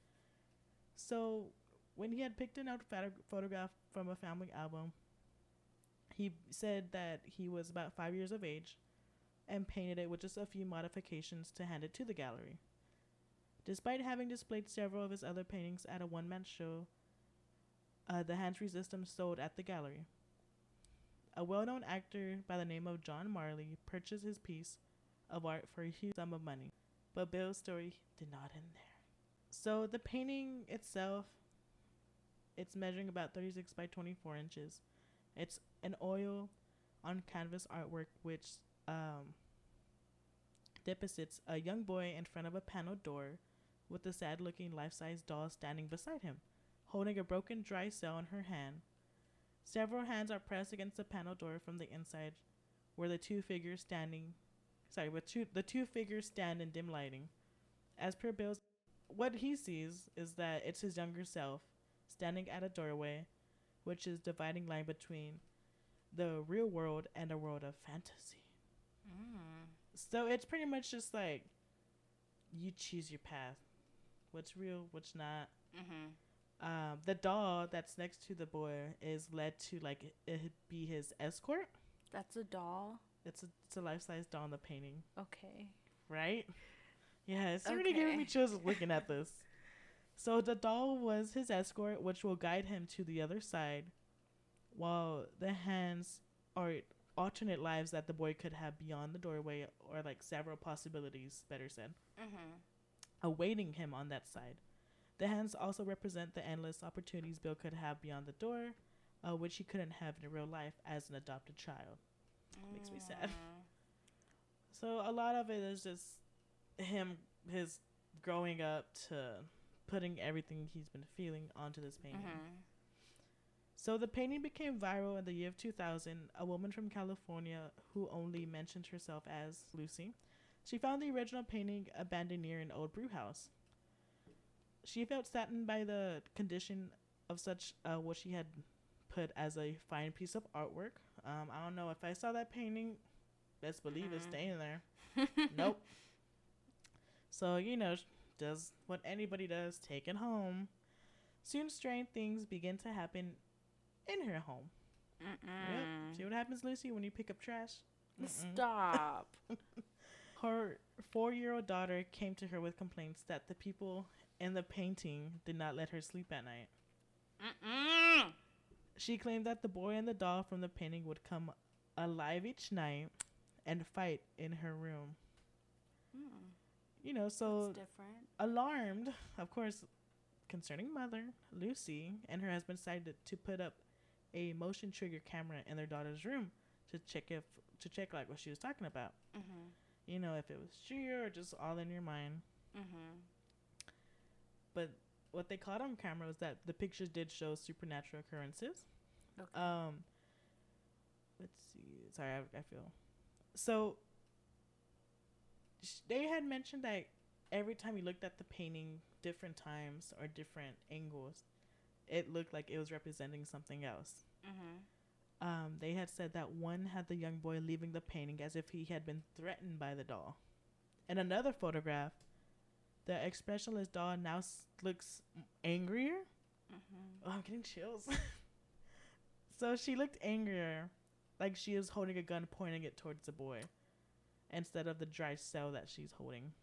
Speaker 2: So when he had picked an out photograph from a family album, he said that he was about five years of age and painted it with just a few modifications to hand it to the gallery. Despite having displayed several of his other paintings at a one-man show, uh, the Hands Resist Him sold at the gallery. A well-known actor by the name of John Marley purchased his piece of art for a huge sum of money, but Bill's story did not end there. So the painting itself, it's measuring about thirty-six by twenty-four inches. It's an oil on canvas artwork which um, depicts a young boy in front of a paneled door with a sad-looking life-size doll standing beside him, holding a broken dry cell in her hand. Several hands are pressed against the panel door from the inside, where the two figures standing, sorry, with two, the two figures stand in dim lighting. As per Bill's, what he sees is that it's his younger self standing at a doorway, which is dividing line between the real world and a world of fantasy.
Speaker 1: Mm.
Speaker 2: So it's pretty much just like you choose your path, what's real, what's not.
Speaker 1: Mm-hmm.
Speaker 2: Um, the doll that's next to the boy is led to like it, it be his escort.
Speaker 1: That's a doll.
Speaker 2: It's a it's a life size doll in the painting,
Speaker 1: Okay.
Speaker 2: right? Yeah, it's already
Speaker 1: Okay.
Speaker 2: giving me chills looking at this. So the doll was his escort, which will guide him to the other side, while the hands are alternate lives that the boy could have beyond the doorway, or like several possibilities, better said,
Speaker 1: Mm-hmm.
Speaker 2: awaiting him on that side. The hands also represent the endless opportunities Bill could have beyond the door, uh, which he couldn't have in real life as an adopted child.
Speaker 1: Mm.
Speaker 2: Makes me sad. So a lot of it is just him, his growing up to putting everything he's been feeling onto this painting.
Speaker 1: Mm-hmm.
Speaker 2: So the painting became viral in the year of two thousand. A woman from California who only mentioned herself as Lucy, she found the original painting abandoned near an old brew house. She felt saddened by the condition of such uh, what she had put as a fine piece of artwork. Um, I don't know if I saw that painting, best believe
Speaker 1: Mm-hmm.
Speaker 2: it's staying there. Nope. So, you know, does what anybody does, take it home. Soon strange things begin to happen in her home. Yep. See what happens, Lucy, when you pick up trash? Mm-mm.
Speaker 1: Stop.
Speaker 2: Her four-year-old daughter came to her with complaints that the people in the painting did not let her sleep at night.
Speaker 1: Mm-mm.
Speaker 2: She claimed that the boy and the doll from the painting would come alive each night and fight in her room.
Speaker 1: Mm.
Speaker 2: You know, so
Speaker 1: That's different.
Speaker 2: alarmed, of course, concerning mother, Lucy, and her husband decided to put up a motion trigger camera in their daughter's room to check if to check like what she was talking about.
Speaker 1: Mm-hmm.
Speaker 2: You know, if it was true or just all in your mind.
Speaker 1: Mm-hmm.
Speaker 2: But what they caught on camera was that the pictures did show supernatural occurrences.
Speaker 1: Okay.
Speaker 2: Um, let's see. Sorry, I, I feel. So, sh- they had mentioned that every time you looked at the painting, different times or different angles, it looked like it was representing something else.
Speaker 1: Mm-hmm.
Speaker 2: Um, they had said that one had the young boy leaving the painting as if he had been threatened by the doll. In another photograph, the expressionless doll now s- looks angrier.
Speaker 1: Mm-hmm.
Speaker 2: Oh, I'm getting chills. So she looked angrier, like she was holding a gun pointing it towards the boy, instead of the dry cell that she's holding.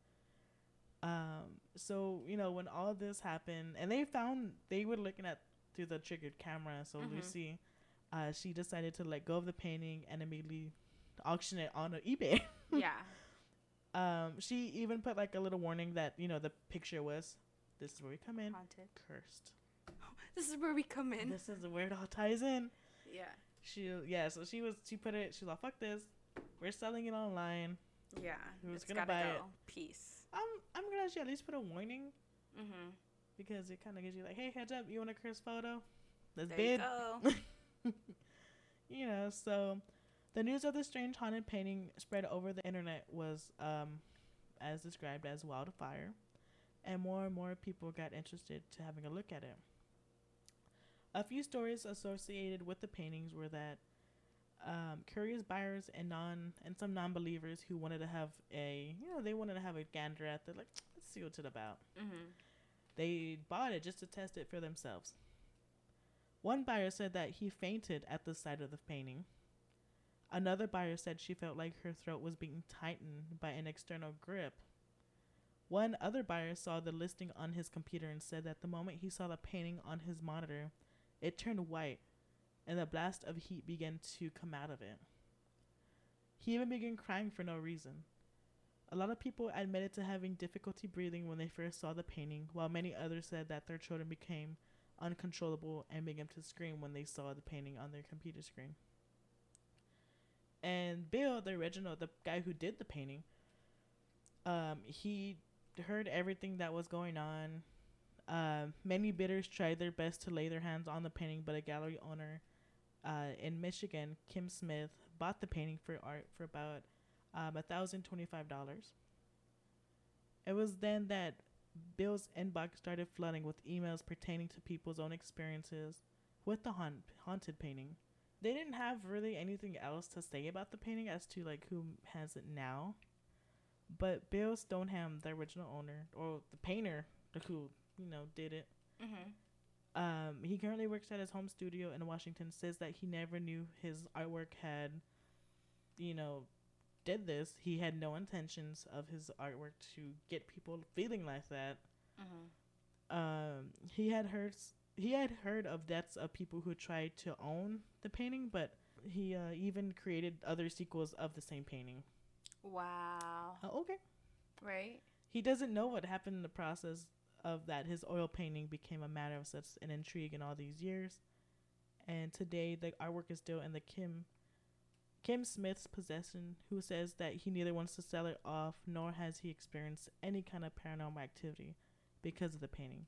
Speaker 2: Um, so, you know, when all of this happened, and they found, they were looking at through the triggered camera, so
Speaker 1: Mhm.
Speaker 2: Lucy, uh, she decided to let go of the painting and immediately auction it on eBay.
Speaker 1: Yeah.
Speaker 2: Um, she even put like a little warning that, you know, the picture was, this is where we come in,
Speaker 1: Haunted.
Speaker 2: cursed.
Speaker 1: This is where we come in.
Speaker 2: This is where it all ties in.
Speaker 1: Yeah.
Speaker 2: She, yeah, so she was, she put it, she was like, fuck this, we're selling it online.
Speaker 1: Yeah.
Speaker 2: Who's
Speaker 1: It's
Speaker 2: gonna
Speaker 1: gotta
Speaker 2: buy
Speaker 1: go.
Speaker 2: it?
Speaker 1: Peace.
Speaker 2: I'm, I'm gonna actually at least put a warning
Speaker 1: Mm-hmm.
Speaker 2: because it kind of gives you like, hey, heads up, you want a Chris photo? Let's
Speaker 1: There
Speaker 2: bid.
Speaker 1: you go.
Speaker 2: You know, so the news of the strange haunted painting spread over the internet was, um, as described as wildfire, and more and more people got interested to having a look at it. A few stories associated with the paintings were that um, curious buyers and non and some non-believers who wanted to have a, you know, they wanted to have a gander at it, like, let's see what it's about.
Speaker 1: Mm-hmm.
Speaker 2: They bought it just to test it for themselves. One buyer said that he fainted at the sight of the painting. Another buyer said she felt like her throat was being tightened by an external grip. One other buyer saw the listing on his computer and said that the moment he saw the painting on his monitor, it turned white and a blast of heat began to come out of it. He even began crying for no reason. A lot of people admitted to having difficulty breathing when they first saw the painting, while many others said that their children became uncontrollable and began to scream when they saw the painting on their computer screen. And Bill, the original, the guy who did the painting, um, he heard everything that was going on. Uh, many bidders tried their best to lay their hands on the painting, but a gallery owner uh, in Michigan, Kim Smith, bought the painting for art for about um, one thousand twenty-five dollars. It was then that Bill's inbox started flooding with emails pertaining to people's own experiences with the haunt- haunted painting. They didn't have really anything else to say about the painting as to like who has it now. But Bill Stoneham, the original owner, or the painter who, you know, did it,
Speaker 1: Mm-hmm.
Speaker 2: um, he currently works at his home studio in Washington, says that he never knew his artwork had, you know, did this. He had no intentions of his artwork to get people feeling like that.
Speaker 1: Mm-hmm.
Speaker 2: Um, he had heard he had heard of deaths of people who tried to own the painting, but he uh, even created other sequels of the same painting.
Speaker 1: Wow.
Speaker 2: Uh, okay.
Speaker 1: Right?
Speaker 2: He doesn't know what happened in the process of that. His oil painting became a matter of such an intrigue in all these years. And today, the artwork is still in the Kim Kim Smith's possession, who says that he neither wants to sell it off nor has he experienced any kind of paranormal activity because of the painting.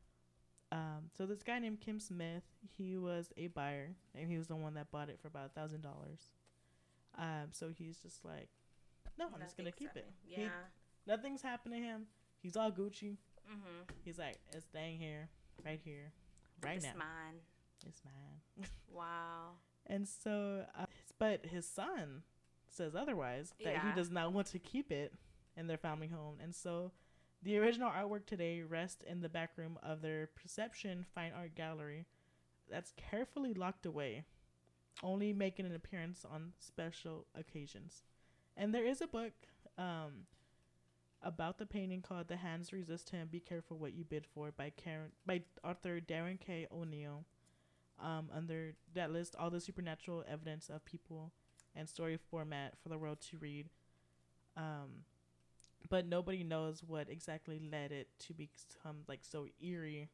Speaker 2: Um, so this guy named Kim Smith, he was a buyer, and he was the one that bought it for about a thousand dollars. Um, so he's just like, no, I'm just gonna
Speaker 1: Nothing's
Speaker 2: keep it.
Speaker 1: happening.
Speaker 2: He-
Speaker 1: Yeah.
Speaker 2: Nothing's happened to him. He's all Gucci.
Speaker 1: Mm-hmm.
Speaker 2: He's like, it's staying here, right here, right
Speaker 1: It's
Speaker 2: now.
Speaker 1: mine.
Speaker 2: It's mine.
Speaker 1: Wow.
Speaker 2: And so, uh, but his son says otherwise, that he
Speaker 1: Yeah.
Speaker 2: does not want to keep it in their family home. And so the original artwork today rests in the back room of their Perception Fine Art Gallery that's carefully locked away, only making an appearance on special occasions. And there is a book um, about the painting called The Hands Resist Him, Be Careful What You Bid For by Karen, by author Darren K. O'Neill. Um, under that lists all the supernatural evidence of people and story format for the world to read. Um, but nobody knows what exactly led it to become like so eerie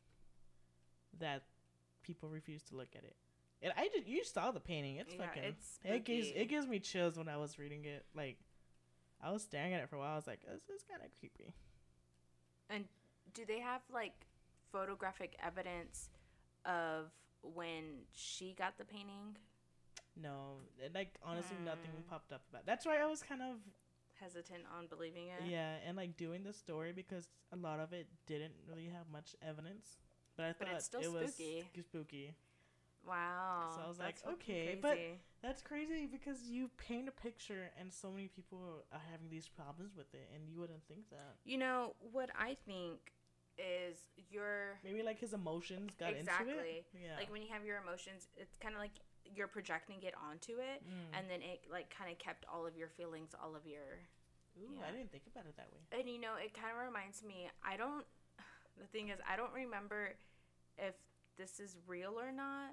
Speaker 2: that people refuse to look at it. And I just you saw the painting. It's
Speaker 1: Yeah,
Speaker 2: fucking.
Speaker 1: it's
Speaker 2: it gives
Speaker 1: spooky.
Speaker 2: it gives me chills when I was reading it. Like, I was staring at it for a while. I was like, this is kind of creepy.
Speaker 1: And do they have like photographic evidence of when she got the painting?
Speaker 2: No, it, like honestly, nothing
Speaker 1: Mm.
Speaker 2: popped up about. That's why I was kind of
Speaker 1: Hesitant on believing it?
Speaker 2: yeah, and like doing the story because a lot of it didn't really have much evidence. But I
Speaker 1: But
Speaker 2: thought
Speaker 1: it's still
Speaker 2: it was
Speaker 1: spooky.
Speaker 2: sp- spooky.
Speaker 1: Wow.
Speaker 2: So I was
Speaker 1: that's
Speaker 2: like,
Speaker 1: fucking
Speaker 2: okay, but-
Speaker 1: crazy.
Speaker 2: That's crazy because you paint a picture and so many people are having these problems with it, and you wouldn't think that.
Speaker 1: You know, what I think is your
Speaker 2: Maybe like his emotions got
Speaker 1: exactly
Speaker 2: into it. Yeah.
Speaker 1: like when you have your emotions, it's kind of like you're projecting it onto it,
Speaker 2: Mm.
Speaker 1: and then it like kind of kept all of your feelings, all of your
Speaker 2: Ooh,
Speaker 1: yeah.
Speaker 2: I didn't think about it that way.
Speaker 1: and you know, it kind of reminds me. I don't. The thing is, I don't remember if this is real or not.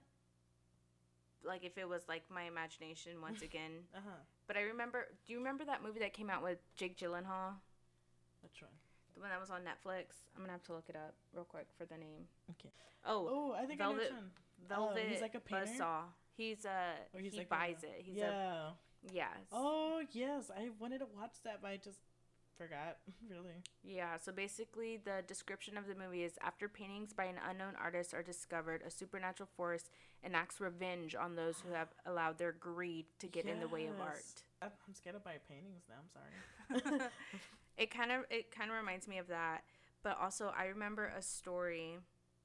Speaker 1: Like if it was like my imagination once again.
Speaker 2: Uh huh.
Speaker 1: But I remember. Do you remember that movie that came out with Jake Gyllenhaal?
Speaker 2: Let's try.
Speaker 1: The one that was on Netflix. I'm gonna have to look it up real quick for the name.
Speaker 2: Okay.
Speaker 1: Oh,
Speaker 2: Oh, I think I know
Speaker 1: Velvet-
Speaker 2: which one.
Speaker 1: Velvet
Speaker 2: Oh, he's like a painter?
Speaker 1: Buzzsaw. He's a
Speaker 2: Or he's
Speaker 1: he
Speaker 2: like
Speaker 1: buys
Speaker 2: a,
Speaker 1: it. He's
Speaker 2: yeah.
Speaker 1: a yes.
Speaker 2: Oh yes, I wanted to watch that, but I just forgot. Really.
Speaker 1: Yeah, so basically the description of the movie is after paintings by an unknown artist are discovered, a supernatural force enacts revenge on those who have allowed their greed to get in the way of art.
Speaker 2: Yes. I'm I'm scared to buy paintings now. I'm sorry.
Speaker 1: It kind of it kind of reminds me of that, but also I remember a story.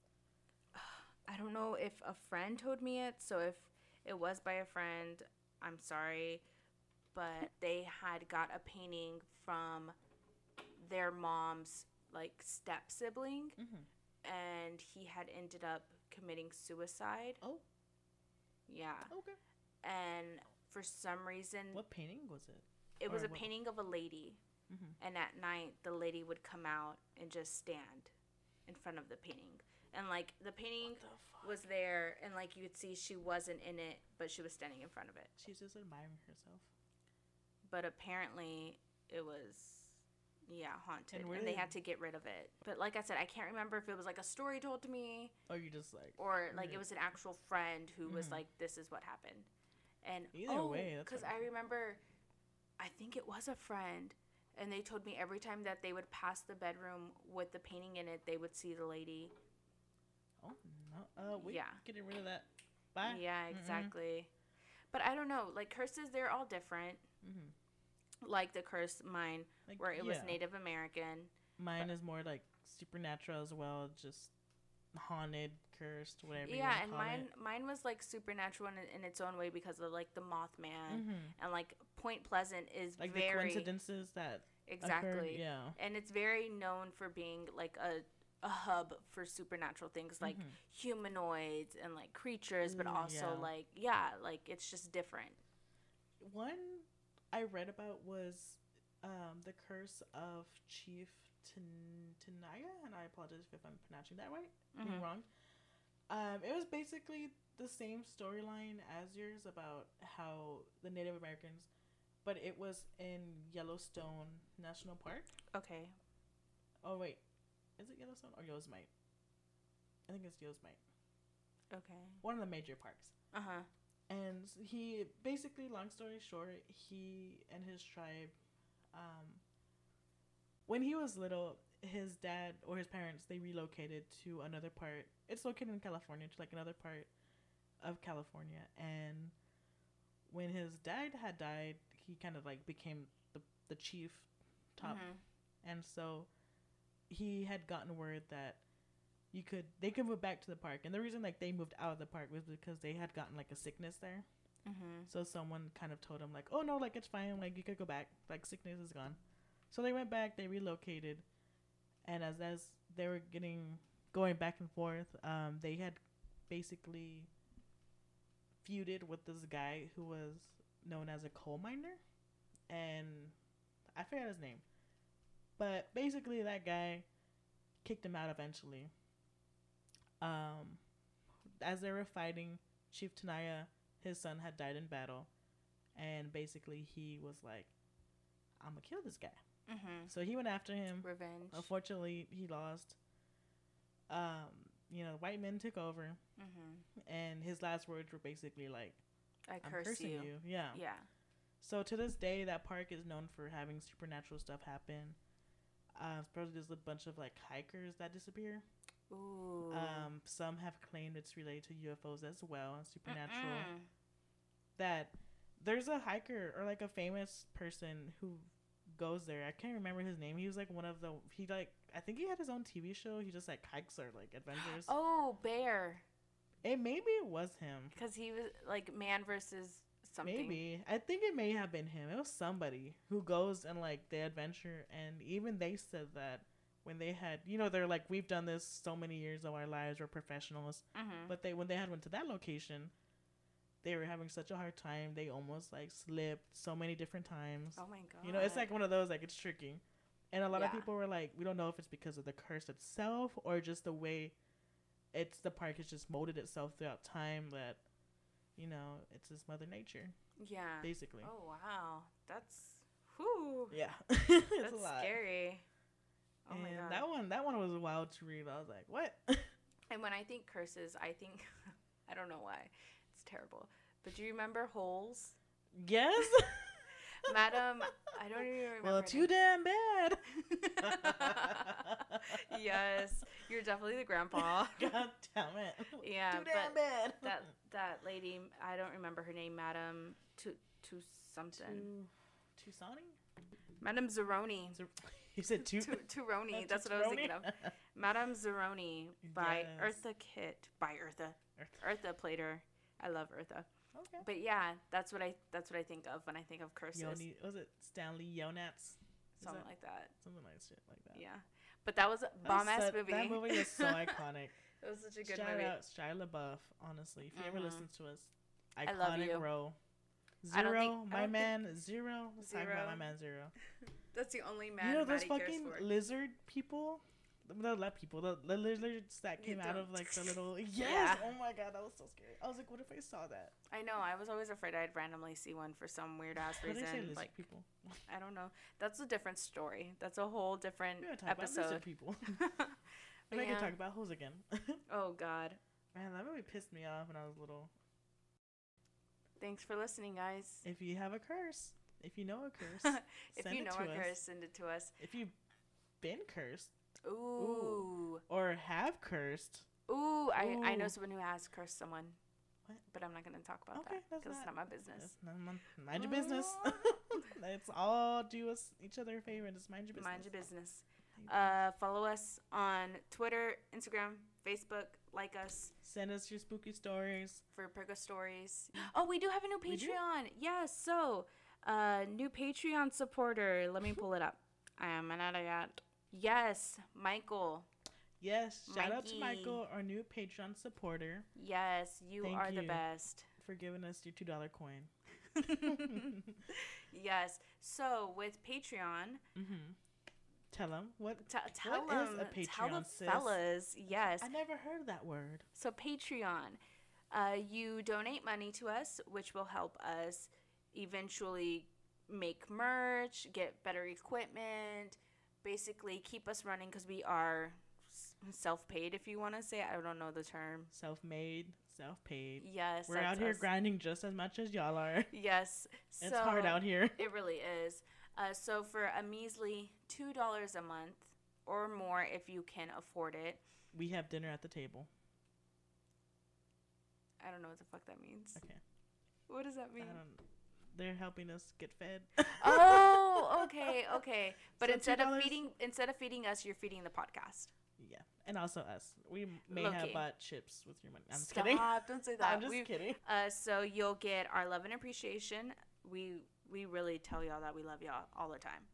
Speaker 1: I don't know if a friend told me it, so if it was by a friend, I'm sorry, but they had got a painting from their mom's like step sibling,
Speaker 2: Mm-hmm.
Speaker 1: and he had ended up committing suicide.
Speaker 2: Oh,
Speaker 1: Yeah,
Speaker 2: okay.
Speaker 1: and for some reason,
Speaker 2: What painting was it?
Speaker 1: it was
Speaker 2: or
Speaker 1: a
Speaker 2: what-
Speaker 1: painting of a lady,
Speaker 2: Mm-hmm.
Speaker 1: and at night the lady would come out and just stand in front of the painting, and like the painting
Speaker 2: What the fuck?
Speaker 1: was there, and like you could see she wasn't in it, but she was standing in front of it.
Speaker 2: She's just admiring herself.
Speaker 1: But apparently it was, yeah, haunted,
Speaker 2: And
Speaker 1: and,
Speaker 2: where
Speaker 1: they
Speaker 2: did-
Speaker 1: had to get rid of it. But like I said, I can't remember if it was like a story told to me,
Speaker 2: Or you just like.
Speaker 1: or like
Speaker 2: Right.
Speaker 1: it was an actual friend who was
Speaker 2: Mhm.
Speaker 1: like, this is what happened. And
Speaker 2: Either
Speaker 1: oh,
Speaker 2: way, that's
Speaker 1: because
Speaker 2: what-
Speaker 1: I remember, I think it was a friend, and they told me every time that they would pass the bedroom with the painting in it, they would see the lady.
Speaker 2: Oh no! Uh, wait.
Speaker 1: Yeah.
Speaker 2: Getting rid of that. Bye.
Speaker 1: Yeah, exactly. But I don't know, like curses, they're all different.
Speaker 2: Mm-hmm.
Speaker 1: Like the curse mine,
Speaker 2: Like,
Speaker 1: where it was
Speaker 2: yeah.
Speaker 1: Native American.
Speaker 2: Mine is more like supernatural as well, just haunted, cursed, whatever. you
Speaker 1: Yeah,
Speaker 2: wanna
Speaker 1: and
Speaker 2: call
Speaker 1: mine
Speaker 2: it.
Speaker 1: mine was like supernatural in, in its own way because of like the Mothman,
Speaker 2: Mhm.
Speaker 1: and like Point Pleasant is
Speaker 2: Like the
Speaker 1: very
Speaker 2: coincidences that
Speaker 1: exactly
Speaker 2: occurred, yeah.
Speaker 1: and it's very known for being like a a hub for supernatural things like
Speaker 2: Mhm.
Speaker 1: humanoids and like creatures, but
Speaker 2: Ooh,
Speaker 1: also
Speaker 2: yeah.
Speaker 1: like yeah, like it's just different.
Speaker 2: One I read about was um, the curse of Chief Ten- Tenaya, and I apologize if I'm pronouncing that right. Being
Speaker 1: Mhm.
Speaker 2: wrong. Um, it was basically the same storyline as yours about how the Native Americans, but it was in Yellowstone National Park.
Speaker 1: Okay.
Speaker 2: Oh wait, is it Yellowstone or Yosemite? I think it's Yosemite.
Speaker 1: Okay.
Speaker 2: One of the major parks.
Speaker 1: Uh huh.
Speaker 2: And s- he basically, long story short, he and his tribe, um, when he was little, his dad or his parents they relocated to another part. It's located in California, to like another part of California. And when his dad had died, he kind of like became the the chief top,
Speaker 1: Mhm.
Speaker 2: and so he had gotten word that you could they could move back to the park. And the reason like they moved out of the park was because they had gotten like a sickness there.
Speaker 1: Mhm.
Speaker 2: So someone kind of told him like, "Oh no, like it's fine, like you could go back, like sickness is gone." So they went back, they relocated, and as as they were getting going back and forth, um, they had basically feuded with this guy who was known as a coal miner, and I forgot his name, but basically that guy kicked him out eventually. Um, as they were fighting, Chief Tenaya, his son had died in battle, and basically he was like, "I'm gonna kill this guy."
Speaker 1: Mhm.
Speaker 2: So he went after him.
Speaker 1: Revenge.
Speaker 2: Unfortunately, he lost. Um, you know, the white men took over,
Speaker 1: Mhm.
Speaker 2: and his last words were basically like,
Speaker 1: I
Speaker 2: "I'm
Speaker 1: curse
Speaker 2: cursing
Speaker 1: you.
Speaker 2: you." Yeah.
Speaker 1: Yeah.
Speaker 2: So to this day, that park is known for having supernatural stuff happen. Uh, supposedly there's a bunch of like hikers that disappear.
Speaker 1: Ooh.
Speaker 2: Um, some have claimed it's related to U F Os as well and supernatural.
Speaker 1: Mm-mm.
Speaker 2: That there's a hiker or like a famous person who goes there. I can't remember his name. He was like one of the he like I think he had his own T V show. He just like hikes or like adventures.
Speaker 1: Oh, Bear.
Speaker 2: It maybe it was him.
Speaker 1: Because he was like man versus something.
Speaker 2: Maybe. I think it may have been him. It was somebody who goes and like they adventure, and even they said that when they had, you know, they're like, we've done this so many years of our lives, we're professionals.
Speaker 1: Mm-hmm.
Speaker 2: But they when they had went to that location, they were having such a hard time. They almost like slipped so many different times.
Speaker 1: Oh my god.
Speaker 2: You know, it's like one of those like it's tricky. And a lot of
Speaker 1: Yeah.
Speaker 2: people were like, we don't know if it's because of the curse itself or just the way it's the park has just molded itself throughout time that, you know, it's just Mother Nature,
Speaker 1: Yeah.
Speaker 2: basically.
Speaker 1: Oh wow. That's whew.
Speaker 2: Yeah. it's
Speaker 1: That's
Speaker 2: a lot.
Speaker 1: scary. Oh
Speaker 2: and
Speaker 1: my god.
Speaker 2: that one that one was wild to read. I was like, what?
Speaker 1: And when I think curses, I think I don't know why. It's terrible. But do you remember holes?
Speaker 2: Yes.
Speaker 1: Madam, I don't even remember.
Speaker 2: Well,
Speaker 1: her
Speaker 2: too
Speaker 1: name.
Speaker 2: damn bad.
Speaker 1: Yes, you're definitely the grandpa.
Speaker 2: God damn it.
Speaker 1: Yeah,
Speaker 2: Too damn
Speaker 1: but
Speaker 2: bad.
Speaker 1: that that lady, I don't remember her name, Madam to to something.
Speaker 2: Too Tucsonny?
Speaker 1: Madam Zeroni.
Speaker 2: Zer- You said two.
Speaker 1: Tu- Turoni. That's what I was thinking of. Madame Zeroni by
Speaker 2: Yes.
Speaker 1: Eartha Kitt. By Eartha.
Speaker 2: Eartha.
Speaker 1: Eartha played her. I love Eartha.
Speaker 2: Okay.
Speaker 1: But yeah, that's what I that's what I think of when I think of curses.
Speaker 2: Yoni, was it Stanley Yonats? Is
Speaker 1: Something
Speaker 2: that-
Speaker 1: like that.
Speaker 2: Something like shit like that.
Speaker 1: Yeah. But that was a
Speaker 2: That was
Speaker 1: bomb ass
Speaker 2: such-
Speaker 1: movie.
Speaker 2: That movie is so iconic.
Speaker 1: It was such a good
Speaker 2: Shout
Speaker 1: movie.
Speaker 2: out Shia LaBeouf, honestly. If you ever
Speaker 1: Mhm.
Speaker 2: listen to us,
Speaker 1: I
Speaker 2: iconic
Speaker 1: love you.
Speaker 2: role.
Speaker 1: I don't
Speaker 2: Zero,
Speaker 1: think- I
Speaker 2: my
Speaker 1: don't
Speaker 2: man, Zero. Let's talk about
Speaker 1: Zero.
Speaker 2: my man, Zero.
Speaker 1: That's the only man
Speaker 2: You know those
Speaker 1: Maddie cares
Speaker 2: fucking
Speaker 1: for.
Speaker 2: lizard people? The not people, the, the lizards that
Speaker 1: You
Speaker 2: came out of
Speaker 1: don't-
Speaker 2: like the little. Yes!
Speaker 1: Yeah.
Speaker 2: Oh my god, that was so scary. I was like, what if I saw that?
Speaker 1: I know. I was always afraid I'd randomly see one for some weird ass
Speaker 2: What did
Speaker 1: reason.
Speaker 2: I say, lizard
Speaker 1: Like
Speaker 2: people?
Speaker 1: I don't know. That's a different story. That's a whole different
Speaker 2: We're gonna talk about
Speaker 1: episode.
Speaker 2: lizard people.
Speaker 1: But
Speaker 2: We're not
Speaker 1: yeah.
Speaker 2: gonna talk about hoes again.
Speaker 1: Oh God.
Speaker 2: Man, that movie pissed me off when I was little.
Speaker 1: Thanks for listening, guys.
Speaker 2: If you have a curse, if you know a curse,
Speaker 1: If
Speaker 2: send
Speaker 1: you
Speaker 2: it
Speaker 1: know
Speaker 2: to
Speaker 1: a
Speaker 2: us.
Speaker 1: curse, send it to us.
Speaker 2: If you've been cursed
Speaker 1: Ooh.
Speaker 2: or have cursed,
Speaker 1: Ooh. I, I know
Speaker 2: Ooh.
Speaker 1: someone who has cursed someone.
Speaker 2: What?
Speaker 1: But I'm not going to talk about
Speaker 2: Okay,
Speaker 1: that
Speaker 2: that's
Speaker 1: because it's
Speaker 2: not-
Speaker 1: not my business.
Speaker 2: that's not my- mind your business. Let's all do us each other a favor and just mind your business.
Speaker 1: Mind your business.
Speaker 2: Mind your
Speaker 1: Uh, follow us on Twitter, Instagram, Facebook. Like us
Speaker 2: Send us your spooky stories.
Speaker 1: for Perga Stories. Oh, we do have a new
Speaker 2: We do?
Speaker 1: Patreon. Yes. So, uh, new Patreon supporter. Let me pull it up. I am an idiot. Yes, Michael.
Speaker 2: Yes, shout out to
Speaker 1: Mikey.
Speaker 2: Michael, our new Patreon supporter,
Speaker 1: Yes, you
Speaker 2: Thank
Speaker 1: are the
Speaker 2: you.
Speaker 1: best.
Speaker 2: for giving us your two dollar coin.
Speaker 1: Yes. So with Patreon,
Speaker 2: Mm-hmm. Tell them what.
Speaker 1: t- tell
Speaker 2: What is
Speaker 1: them,
Speaker 2: a
Speaker 1: tell the
Speaker 2: Patreon, sis?
Speaker 1: fellas. Yes.
Speaker 2: I never heard that word.
Speaker 1: So Patreon, uh, you donate money to us, which will help us eventually make merch, get better equipment, basically keep us running because we are s- self-paid. If you want to say, I don't know the term.
Speaker 2: Self-made, self-paid.
Speaker 1: Yes,
Speaker 2: We're
Speaker 1: that's
Speaker 2: out here
Speaker 1: us.
Speaker 2: grinding just as much as y'all are.
Speaker 1: Yes,
Speaker 2: It's hard
Speaker 1: so-
Speaker 2: out here.
Speaker 1: It really is. Uh, so for a measly two dollars a month or more, if you can afford it.
Speaker 2: We have dinner at the table.
Speaker 1: I don't know what the fuck that means.
Speaker 2: Okay.
Speaker 1: What does that
Speaker 2: I
Speaker 1: mean?
Speaker 2: don't. They're helping us get fed.
Speaker 1: Oh, okay, okay. But
Speaker 2: So
Speaker 1: instead
Speaker 2: two
Speaker 1: of
Speaker 2: dollars
Speaker 1: feeding, instead of feeding us, you're feeding the podcast.
Speaker 2: Yeah, and also us. We m- may
Speaker 1: Low-key.
Speaker 2: have bought chips with your money. I'm just
Speaker 1: Stop!
Speaker 2: kidding.
Speaker 1: Don't say that.
Speaker 2: I'm just
Speaker 1: We-
Speaker 2: kidding.
Speaker 1: Uh, so you'll get our love and appreciation. We we really tell y'all that we love y'all all the time.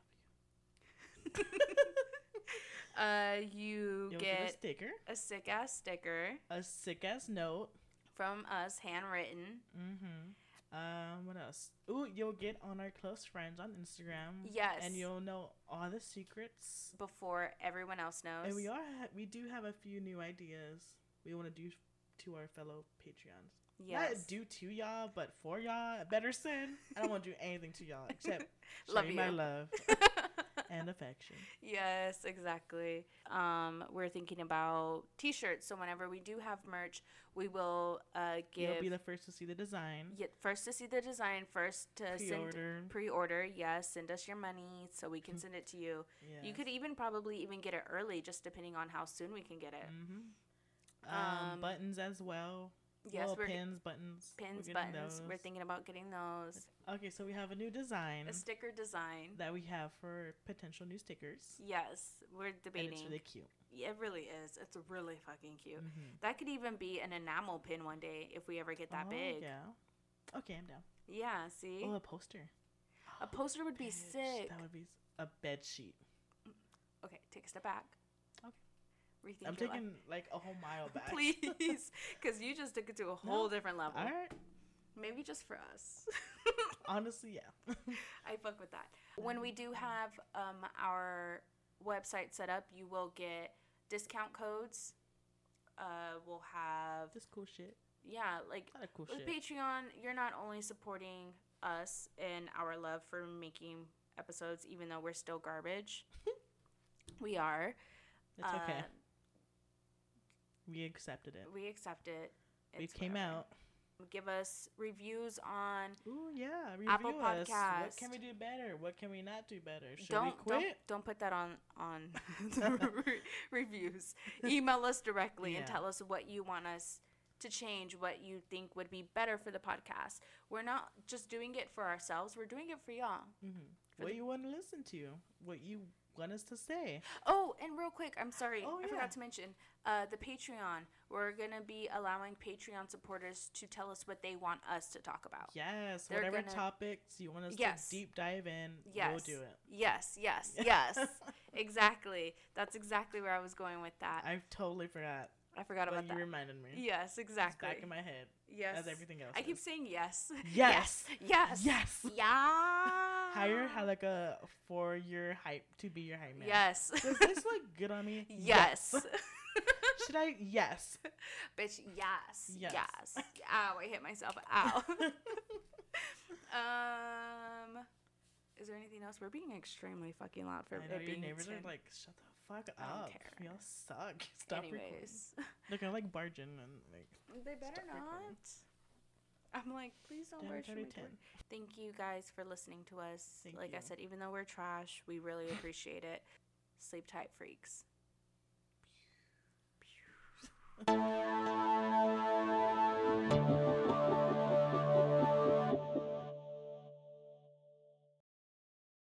Speaker 2: I love you.
Speaker 1: Uh, you
Speaker 2: You'll get, a
Speaker 1: get
Speaker 2: sticker,
Speaker 1: a sick ass sticker
Speaker 2: a sick ass note.
Speaker 1: from us, handwritten.
Speaker 2: Mm-hmm. Um, what else? Ooh, you'll get on our close friends on Instagram.
Speaker 1: Yes.
Speaker 2: And you'll know all the secrets.
Speaker 1: Before everyone else knows.
Speaker 2: And we are ha- we do have a few new ideas we want to do to our fellow Patreons.
Speaker 1: Yes.
Speaker 2: Not do to y'all, but for y'all. Better said. I don't want to do anything to y'all except show
Speaker 1: Love
Speaker 2: you my
Speaker 1: you.
Speaker 2: love and affection.
Speaker 1: Yes, exactly. Um, we're thinking about t-shirts. So whenever we do have merch, we will uh, give
Speaker 2: You'll be the first to see the design.
Speaker 1: yeah, first to see the design, first to send
Speaker 2: Pre-order.
Speaker 1: pre-order. Yes, send us your money so we can send it to you.
Speaker 2: Yeah.
Speaker 1: You could even probably even get it early, just depending on how soon we can get it.
Speaker 2: Mm-hmm. Um,
Speaker 1: Um,
Speaker 2: buttons as well.
Speaker 1: Yes,
Speaker 2: Little
Speaker 1: we're
Speaker 2: pins, buttons. We're
Speaker 1: pins,
Speaker 2: getting
Speaker 1: buttons. We're
Speaker 2: those.
Speaker 1: thinking about getting those.
Speaker 2: Okay, so we have a new design
Speaker 1: A sticker design.
Speaker 2: that we have for potential new stickers.
Speaker 1: Yes, we're
Speaker 2: And
Speaker 1: debating.
Speaker 2: it's really cute.
Speaker 1: Yeah, it really is. It's really fucking cute.
Speaker 2: Mhm.
Speaker 1: That could even be an enamel pin one day if we ever get that
Speaker 2: Oh,
Speaker 1: big.
Speaker 2: Yeah. Okay, I'm down.
Speaker 1: Yeah, see?
Speaker 2: Oh, a poster.
Speaker 1: A poster would be
Speaker 2: Bitch,
Speaker 1: sick.
Speaker 2: That would be s- a bed sheet.
Speaker 1: Okay, take a step back.
Speaker 2: Okay.
Speaker 1: Rethink
Speaker 2: I'm
Speaker 1: your life.
Speaker 2: taking like a whole mile back.
Speaker 1: Please, because you just took it to a whole
Speaker 2: No.
Speaker 1: different level.
Speaker 2: All right.
Speaker 1: Maybe just for us.
Speaker 2: Honestly, yeah.
Speaker 1: I fuck with that. When we do have um, our website set up, you will get discount codes. Uh, we'll have
Speaker 2: This cool shit.
Speaker 1: yeah, like
Speaker 2: A lot of cool
Speaker 1: with
Speaker 2: shit.
Speaker 1: Patreon, you're not only supporting us and our love for making episodes, even though we're still garbage. We are.
Speaker 2: It's okay.
Speaker 1: Uh,
Speaker 2: We accepted it.
Speaker 1: we accept it.
Speaker 2: We
Speaker 1: It's
Speaker 2: came
Speaker 1: whatever.
Speaker 2: out.
Speaker 1: Give us reviews on
Speaker 2: Ooh, yeah. Review
Speaker 1: Apple
Speaker 2: us. What
Speaker 1: Podcast.
Speaker 2: can we do better? What can we not do better? Should
Speaker 1: don't
Speaker 2: we quit?
Speaker 1: don't don't put that on on the re- reviews. Email us directly and
Speaker 2: Yeah.
Speaker 1: tell us what you want us to change, what you think would be better for the podcast. We're not just doing it for ourselves. We're doing it for y'all.
Speaker 2: Mm-hmm.
Speaker 1: For
Speaker 2: What
Speaker 1: the-
Speaker 2: you want to listen to? What you want us to say?
Speaker 1: Oh, and real quick, I'm sorry,
Speaker 2: Oh,
Speaker 1: I
Speaker 2: yeah.
Speaker 1: forgot to mention uh, the Patreon. We're gonna be allowing Patreon supporters to tell us what they want us to talk about.
Speaker 2: Yes.
Speaker 1: They're
Speaker 2: Whatever
Speaker 1: gonna-
Speaker 2: topics you want us
Speaker 1: Yes.
Speaker 2: to deep dive in,
Speaker 1: Yes.
Speaker 2: we'll do it.
Speaker 1: Yes, yes, yes. Exactly. That's exactly where I was going with that.
Speaker 2: I totally forgot.
Speaker 1: I forgot
Speaker 2: But
Speaker 1: about
Speaker 2: you
Speaker 1: that.
Speaker 2: reminded me.
Speaker 1: Yes,
Speaker 2: It's
Speaker 1: exactly.
Speaker 2: back in my head.
Speaker 1: Yes.
Speaker 2: As everything else.
Speaker 1: I keep
Speaker 2: is.
Speaker 1: saying yes.
Speaker 2: Yes.
Speaker 1: Yes.
Speaker 2: Yes.
Speaker 1: Yeah.
Speaker 2: Hire had like a four year hype to be your hype man.
Speaker 1: Yes.
Speaker 2: Does this look good on me?
Speaker 1: Yes.
Speaker 2: Should I? Yes.
Speaker 1: Bitch, yes.
Speaker 2: Yes.
Speaker 1: Yes. Ow, I hit myself. Ow. um, is there anything else? We're being extremely fucking loud for
Speaker 2: I know
Speaker 1: it
Speaker 2: your
Speaker 1: being
Speaker 2: neighbors
Speaker 1: ten.
Speaker 2: are like, shut the fuck
Speaker 1: I don't
Speaker 2: up.
Speaker 1: care.
Speaker 2: Y'all suck. Stop recording.
Speaker 1: Anyways,
Speaker 2: They're gonna like barging and like.
Speaker 1: they better
Speaker 2: Stop recording.
Speaker 1: not. I'm like, please don't
Speaker 2: ten,
Speaker 1: barge from
Speaker 2: thirty,
Speaker 1: me.
Speaker 2: ten.
Speaker 1: Thank you guys for listening to us.
Speaker 2: Thank
Speaker 1: like I
Speaker 2: you.
Speaker 1: said, even though we're trash, we really appreciate it. Sleep tight, freaks.